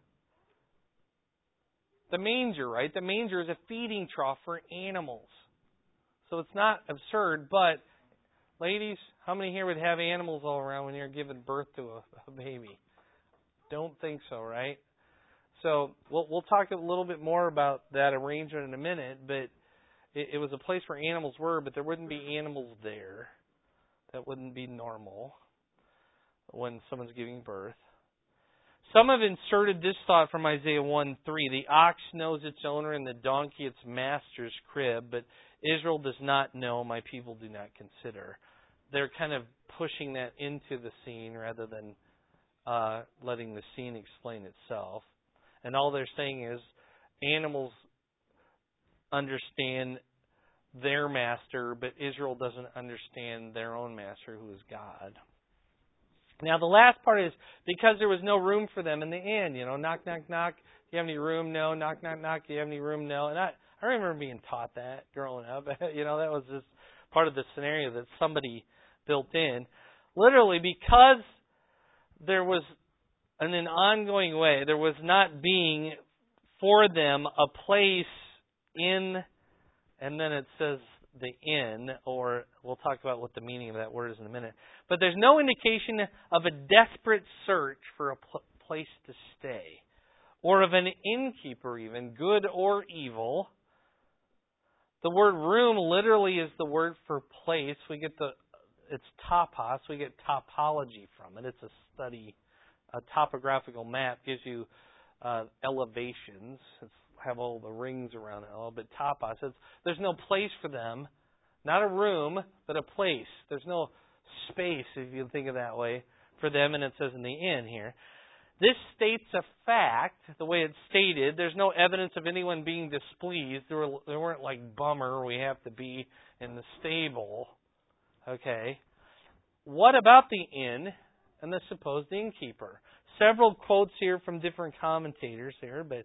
The manger, right? The manger is a feeding trough for animals. So it's not absurd, but ladies, how many here would have animals all around when you're giving birth to a, a baby? Don't think so, right? So we'll, we'll talk a little bit more about that arrangement in a minute, but it, it was a place where animals were, but there wouldn't be animals there. That wouldn't be normal when someone's giving birth. Some have inserted this thought from Isaiah one three. The ox knows its owner and the donkey its master's crib, but Israel does not know, my people do not consider. They're kind of pushing that into the scene rather than uh, letting the scene explain itself. And all they're saying is animals understand their master, but Israel doesn't understand their own master, who is God. Now, the last part is because there was no room for them in the inn. You know, knock, knock, knock. Do you have any room? No. Knock, knock, knock. Do you have any room? No. And I, I remember being taught that growing up. You know, that was just part of the scenario that somebody built in. Literally, because there was, in an ongoing way, there was not being for them a place in, and then it says the inn, or we'll talk about what the meaning of that word is in a minute. But there's no indication of a desperate search for a pl- place to stay, or of an innkeeper even, good or evil. The word room literally is the word for place. We get the, it's topos, we get topology from it. It's a study, a topographical map gives you uh, elevations. It's have all the rings around it, a little bit topos. It's, there's no place for them, not a room, but a place. There's no space, if you think of it that way, for them, and it says in the inn here. This states a fact, the way it's stated. There's no evidence of anyone being displeased. There, were, there weren't like, bummer, we have to be in the stable. Okay. What about the inn and the supposed innkeeper? Several quotes here from different commentators here, but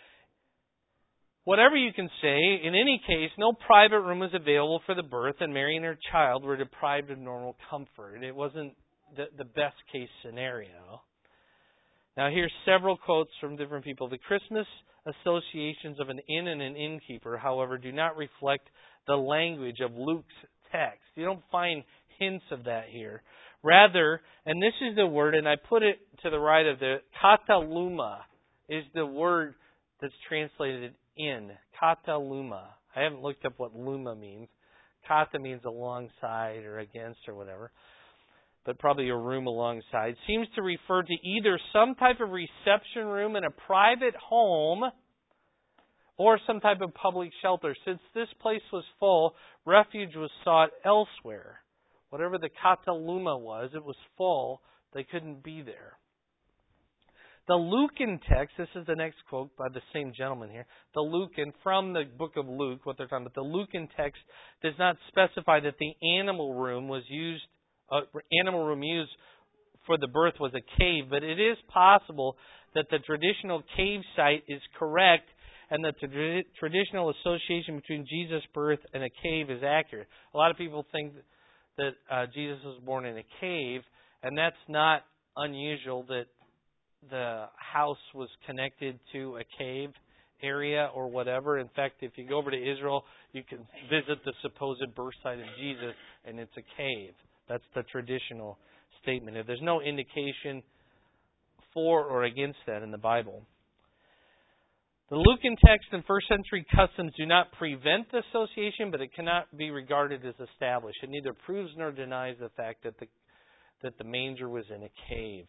whatever you can say, in any case, no private room was available for the birth, and Mary and her child were deprived of normal comfort. It wasn't the, the best case scenario. Now, here's several quotes from different people. The Christmas associations of an inn and an innkeeper, however, do not reflect the language of Luke's text. You don't find hints of that here. Rather, and this is the word, and I put it to the right of the, kataluma is the word that's translated in. Kataluma. I haven't looked up what luma means. Kata means alongside or against or whatever. But probably a room alongside. Seems to refer to either some type of reception room in a private home or some type of public shelter. Since this place was full, refuge was sought elsewhere. Whatever the kataluma was, it was full. They couldn't be there. The Lucan text, this is the next quote by the same gentleman here. The Lucan, from the book of Luke, what they're talking about. The Lucan text does not specify that the animal room was used, uh, animal room used for the birth was a cave, but it is possible that the traditional cave site is correct and that the tra- traditional association between Jesus' birth and a cave is accurate. A lot of people think that uh, Jesus was born in a cave, and that's not unusual that the house was connected to a cave area or whatever. In fact, if you go over to Israel, you can visit the supposed birth site of Jesus, and it's a cave. That's the traditional statement. If there's no indication for or against that in the Bible. The Lucan text and first century customs do not prevent the association, but it cannot be regarded as established. It neither proves nor denies the fact that the that the manger was in a cave.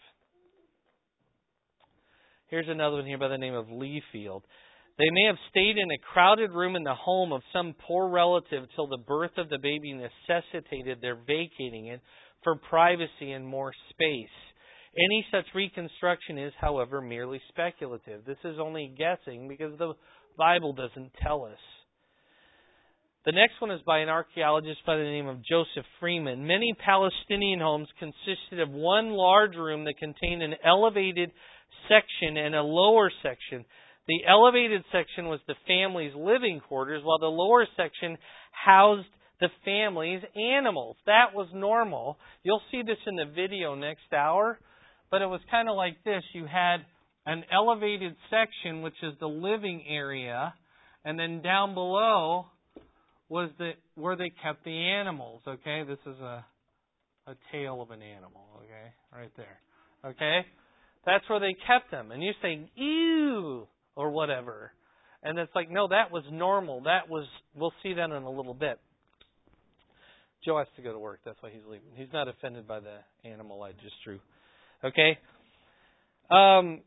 Here's another one here by the name of Leafield. They may have stayed in a crowded room in the home of some poor relative till the birth of the baby necessitated their vacating it for privacy and more space. Any such reconstruction is, however, merely speculative. This is only guessing because the Bible doesn't tell us. The next one is by an archaeologist by the name of Joseph Freeman. Many Palestinian homes consisted of one large room that contained an elevated section and a lower section. The elevated section was the family's living quarters, while the lower section housed the family's animals. That was normal. You'll see this in the video next hour, but it was kind of like this. You had an elevated section, which is the living area, and then down below was the where they kept the animals. Okay, this is a a tail of an animal. Okay, right there. Okay, that's where they kept them. And you say, ew, or whatever. And it's like, no, that was normal. That was, we'll see that in a little bit. Joe has to go to work. That's why he's leaving. He's not offended by the animal I just drew. Okay? Um,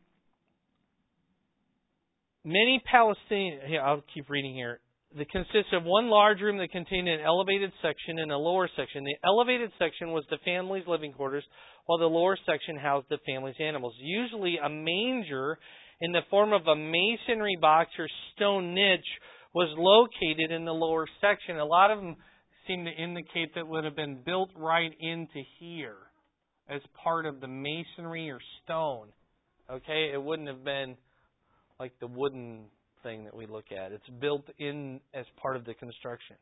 many Palestinian... Here, I'll keep reading here. That consists of one large room that contained an elevated section and a lower section. The elevated section was the family's living quarters, while the lower section housed the family's animals. Usually a manger in the form of a masonry box or stone niche was located in the lower section. A lot of them seem to indicate that it would have been built right into here as part of the masonry or stone. Okay? It wouldn't have been like the wooden thing that we look at. It's built in as part of the construction.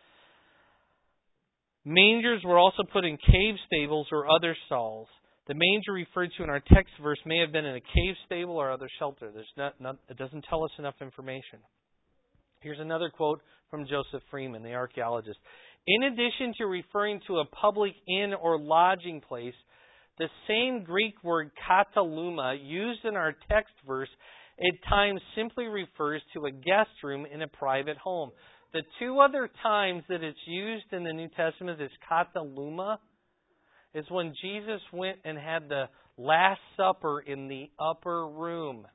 Mangers were also put in cave stables or other stalls. The manger referred to in our text verse may have been in a cave stable or other shelter. There's not, not, it doesn't tell us enough information. Here's another quote from Joseph Freeman, the archaeologist. In addition to referring to a public inn or lodging place, the same Greek word kataluma used in our text verse at times simply refers to a guest room in a private home. The two other times that it's used in the New Testament is kataluma is when Jesus went and had the Last Supper in the upper room.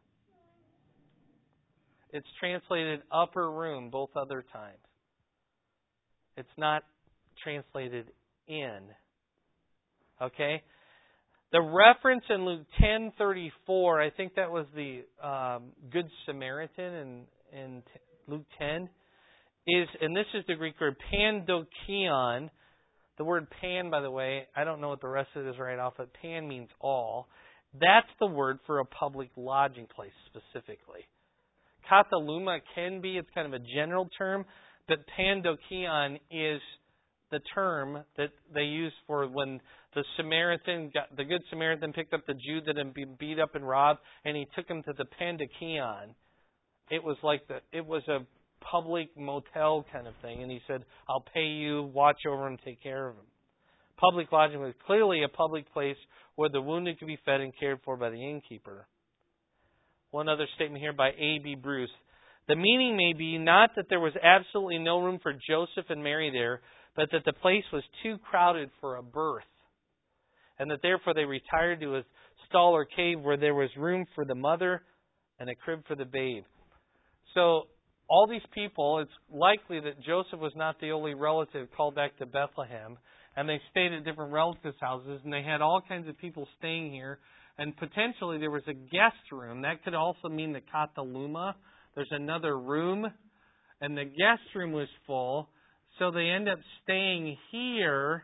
It's translated upper room both other times. It's not translated in. Okay? The reference in Luke ten thirty-four, I think that was the um, Good Samaritan in, in Luke ten, is, and this is the Greek word pandokion. The word pan, by the way, I don't know what the rest of it is right off, but pan means all. That's the word for a public lodging place specifically. Kataluma can be, it's kind of a general term, but pandokion is the term that they use for when the Samaritan, got, the Good Samaritan picked up the Jew that had been beat up and robbed, and he took him to the pandokion. It was like the, it was a public motel kind of thing, and he said, I'll pay you, watch over him, take care of him. Public lodging was clearly a public place where the wounded could be fed and cared for by the innkeeper. One other statement here by A B Bruce. The meaning may be not that there was absolutely no room for Joseph and Mary there, but that the place was too crowded for a birth, and that therefore they retired to a stall or cave where there was room for the mother and a crib for the babe. So all these people, it's likely that Joseph was not the only relative called back to Bethlehem. And they stayed at different relatives' houses, and they had all kinds of people staying here. And potentially there was a guest room. That could also mean the kataluma. There's another room, and the guest room was full. So they end up staying here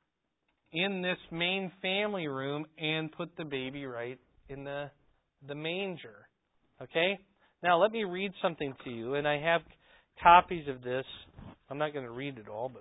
in this main family room and put the baby right in the, the manger. Okay? Now let me read something to you, and I have copies of this. I'm not going to read it all, but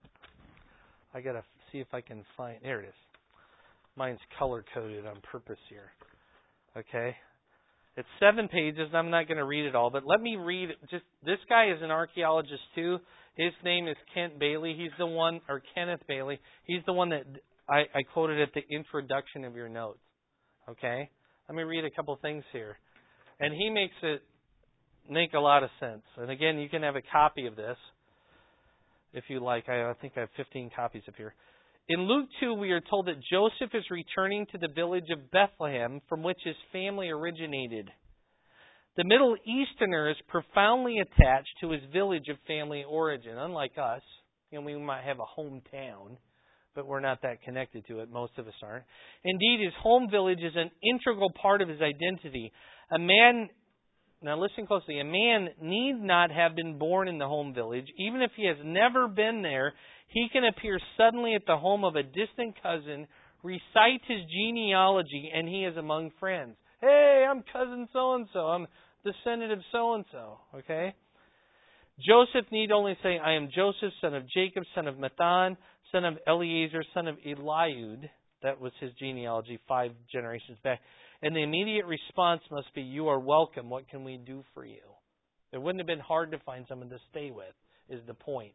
I got to see if I can find... There it is. Mine's color-coded on purpose here. Okay? It's seven pages, and I'm not going to read it all, but let me read... Just This guy is an archaeologist, too. His name is Kent Bailey. He's the one... Or Kenneth Bailey. He's the one that I, I quoted at the introduction of your notes. Okay? Let me read a couple things here. And he makes it make a lot of sense. And again, you can have a copy of this if you like. I, I think I have fifteen copies up here. In Luke two, we are told that Joseph is returning to the village of Bethlehem from which his family originated. The Middle Easterner is profoundly attached to his village of family origin. Unlike us, you know, we might have a hometown, but we're not that connected to it. Most of us aren't. Indeed, his home village is an integral part of his identity. A man, now listen closely, a man need not have been born in the home village. Even if he has never been there, he can appear suddenly at the home of a distant cousin, recite his genealogy, and he is among friends. Hey, I'm cousin so-and-so. I'm descendant of so-and-so. Okay? Joseph need only say, I am Joseph, son of Jacob, son of Mathan, son of Eliezer, son of Eliud. That was his genealogy five generations back. And the immediate response must be, you are welcome. What can we do for you? It wouldn't have been hard to find someone to stay with, is the point.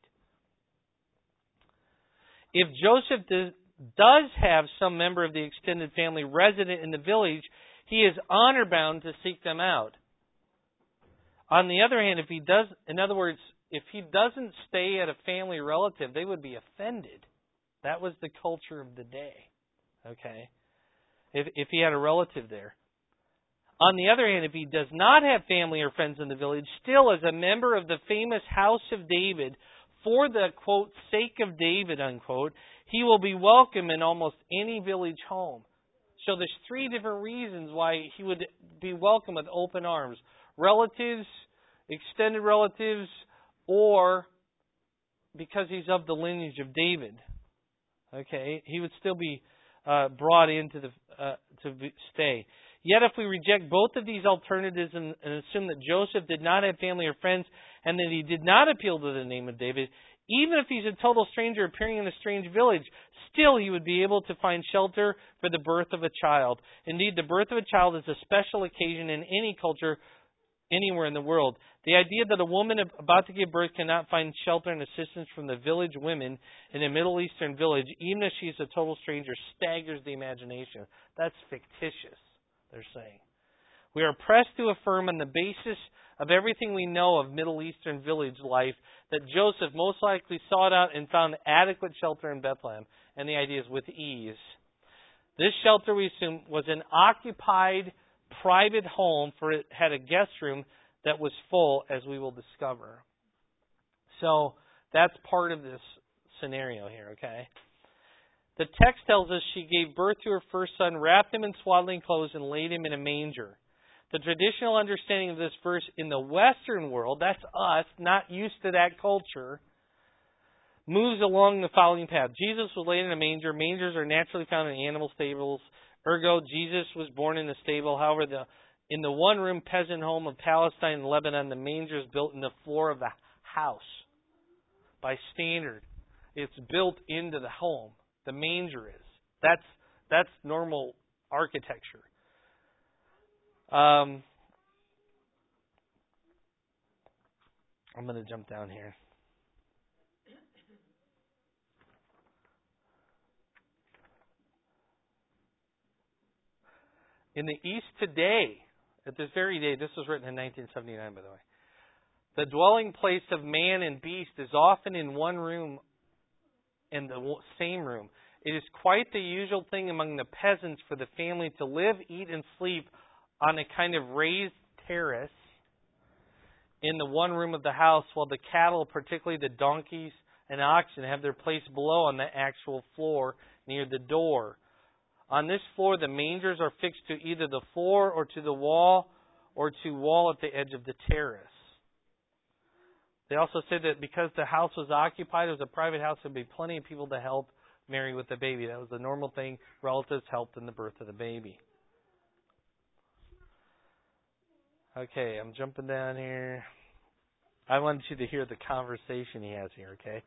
If Joseph does, does have some member of the extended family resident in the village, he is honor bound to seek them out. On the other hand, if he does, in other words, if he doesn't stay at a family relative, they would be offended. That was the culture of the day. Okay? If, if he had a relative there. On the other hand, if he does not have family or friends in the village, still as a member of the famous House of David, for the, quote, sake of David, unquote, he will be welcome in almost any village home. So there's three different reasons why he would be welcome with open arms. Relatives, extended relatives, or because he's of the lineage of David. Okay, he would still be uh, brought into the uh, to stay. Yet if we reject both of these alternatives and, and assume that Joseph did not have family or friends and that he did not appeal to the name of David, even if he's a total stranger appearing in a strange village, still he would be able to find shelter for the birth of a child. Indeed, the birth of a child is a special occasion in any culture anywhere in the world. The idea that a woman about to give birth cannot find shelter and assistance from the village women in a Middle Eastern village, even if she's a total stranger, staggers the imagination. That's fictitious, they're saying. We are pressed to affirm on the basis of everything we know of Middle Eastern village life that Joseph most likely sought out and found adequate shelter in Bethlehem. And the idea is with ease. This shelter, we assume, was an occupied private home, for it had a guest room that was full, as we will discover. So that's part of this scenario here, okay? The text tells us she gave birth to her first son, wrapped him in swaddling clothes, and laid him in a manger. The traditional understanding of this verse in the Western world, that's us, not used to that culture, moves along the following path. Jesus was laid in a manger. Mangers are naturally found in animal stables. Ergo, Jesus was born in a stable. However, the in the one-room peasant home of Palestine and Lebanon, the manger is built in the floor of the house. By standard, it's built into the home. The manger is. That's that's normal architecture. Um, I'm going to jump down here. In the East today, at this very day, this was written in nineteen seventy-nine, by the way, the dwelling place of man and beast is often in one room, in the same room. It is quite the usual thing among the peasants for the family to live, eat, and sleep on a kind of raised terrace in the one room of the house, while the cattle, particularly the donkeys and oxen, have their place below on the actual floor near the door. On this floor, the mangers are fixed to either the floor or to the wall or to wall at the edge of the terrace. They also said that because the house was occupied, it was a private house, there would be plenty of people to help Mary with the baby. That was the normal thing. Relatives helped in the birth of the baby. Okay, I'm jumping down here. I wanted you to hear the conversation he has here, okay?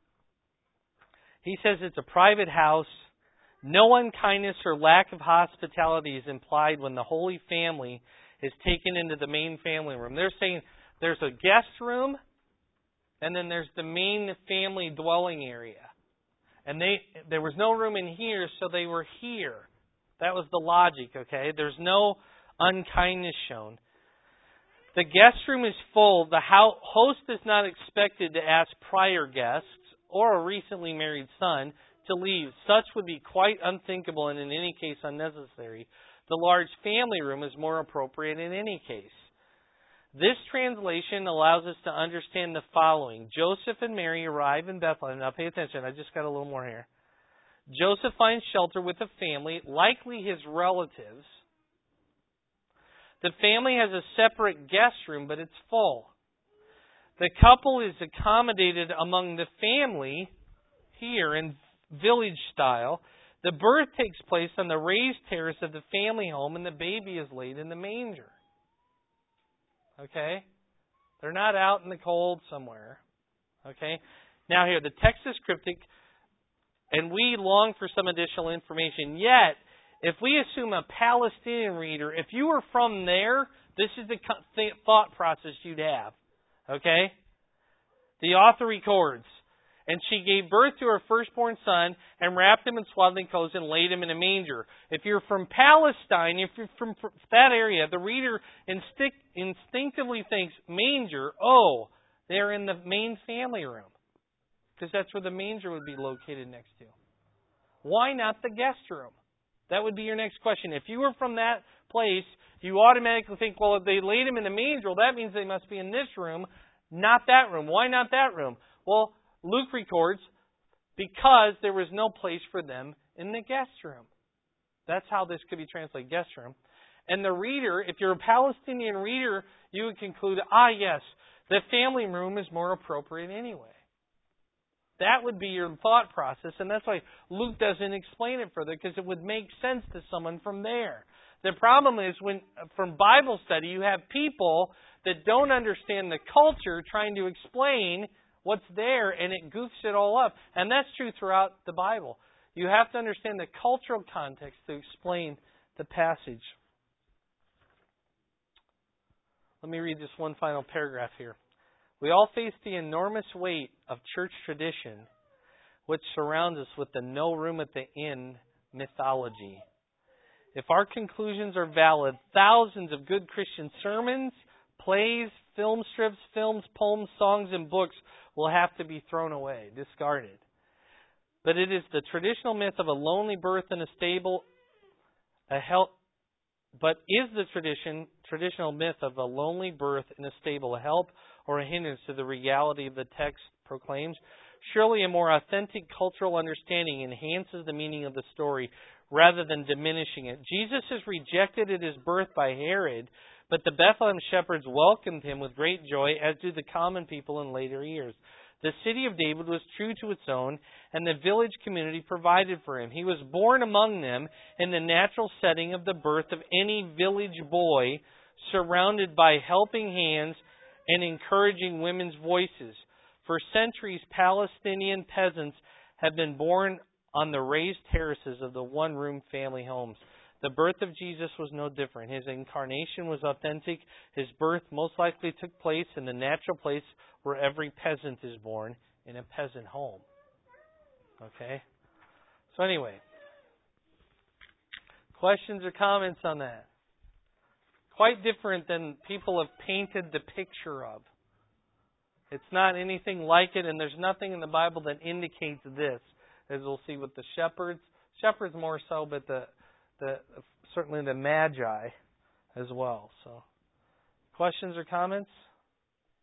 He says it's a private house. No unkindness or lack of hospitality is implied when the Holy Family is taken into the main family room. They're saying there's a guest room, and then there's the main family dwelling area. And they there was no room in here, so they were here. That was the logic, okay? There's no unkindness shown. The guest room is full. The host is not expected to ask prior guests or a recently married son to leave. Such would be quite unthinkable and in any case unnecessary. The large family room is more appropriate in any case. This translation allows us to understand the following. Joseph and Mary arrive in Bethlehem. Now pay attention, I just got a little more here. Joseph finds shelter with a family, likely his relatives. The family has a separate guest room, but it's full. The couple is accommodated among the family here in village style. The birth takes place on the raised terrace of the family home, and the baby is laid in the manger. Okay? They're not out in the cold somewhere. Okay? Now here, the text is cryptic, and we long for some additional information. Yet, if we assume a Palestinian reader, if you were from there, this is the thought process you'd have. Okay? The author records, and she gave birth to her firstborn son and wrapped him in swaddling clothes and laid him in a manger. If you're from Palestine, if you're from that area, the reader instinct, instinctively thinks manger, oh, they're in the main family room. Because that's where the manger would be located next to. Why not the guest room? That would be your next question. If you were from that place, you automatically think, well, if they laid him in the manger, well, that means they must be in this room, not that room. Why not that room? Well, Luke records, because there was no place for them in the guest room. That's how this could be translated, guest room. And the reader, if you're a Palestinian reader, you would conclude, ah, yes, the family room is more appropriate anyway. That would be your thought process, and that's why Luke doesn't explain it further, because it would make sense to someone from there. The problem is when, from Bible study, you have people that don't understand the culture trying to explain what's there, and it goofs it all up. And that's true throughout the Bible. You have to understand the cultural context to explain the passage. Let me read just one final paragraph here. We all face the enormous weight of church tradition, which surrounds us with the no room at the inn mythology. If our conclusions are valid, thousands of good Christian sermons, plays, film strips, films, poems, songs, and books will have to be thrown away, discarded. But it is the traditional myth of a lonely birth in a stable, a help. But is the tradition traditional myth of a lonely birth in a stable a help or a hindrance to the reality the text proclaims? Surely a more authentic cultural understanding enhances the meaning of the story rather than diminishing it. Jesus is rejected at his birth by Herod, but the Bethlehem shepherds welcomed him with great joy, as do the common people in later years. The city of David was true to its own, and the village community provided for him. He was born among them in the natural setting of the birth of any village boy, surrounded by helping hands and encouraging women's voices. For centuries, Palestinian peasants have been born on the raised terraces of the one-room family homes. The birth of Jesus was no different. His incarnation was authentic. His birth most likely took place in the natural place where every peasant is born, in a peasant home. Okay? So anyway, questions or comments on that? Quite different than people have painted the picture of. It's not anything like it, and there's nothing in the Bible that indicates this, as we'll see with the shepherds. Shepherds more so, but the the certainly the Magi as well. So, questions or comments?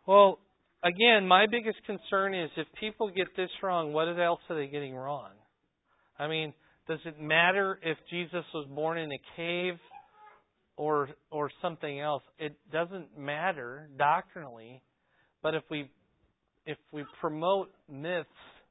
Well, again, my biggest concern is if people get this wrong, what else are they getting wrong? I mean, does it matter if Jesus was born in a cave or or something else? It doesn't matter doctrinally, but if we if we promote myths,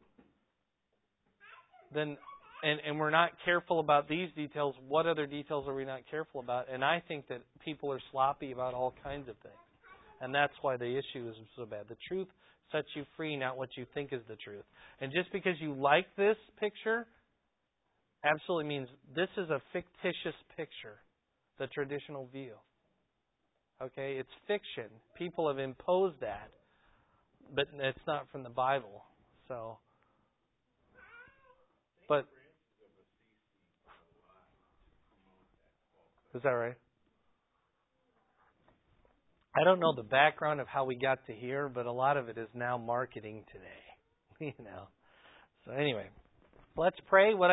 then and, and we're not careful about these details, what other details are we not careful about? And I think that people are sloppy about all kinds of things. And that's why the issue is so bad. The truth sets you free, not what you think is the truth. And just because you like this picture, absolutely means this is a fictitious picture, the traditional view. Okay, it's fiction. People have imposed that, but it's not from the Bible. So, but is that right? I don't know the background of how we got to here, but a lot of it is now marketing today. You know. So anyway, let's pray. What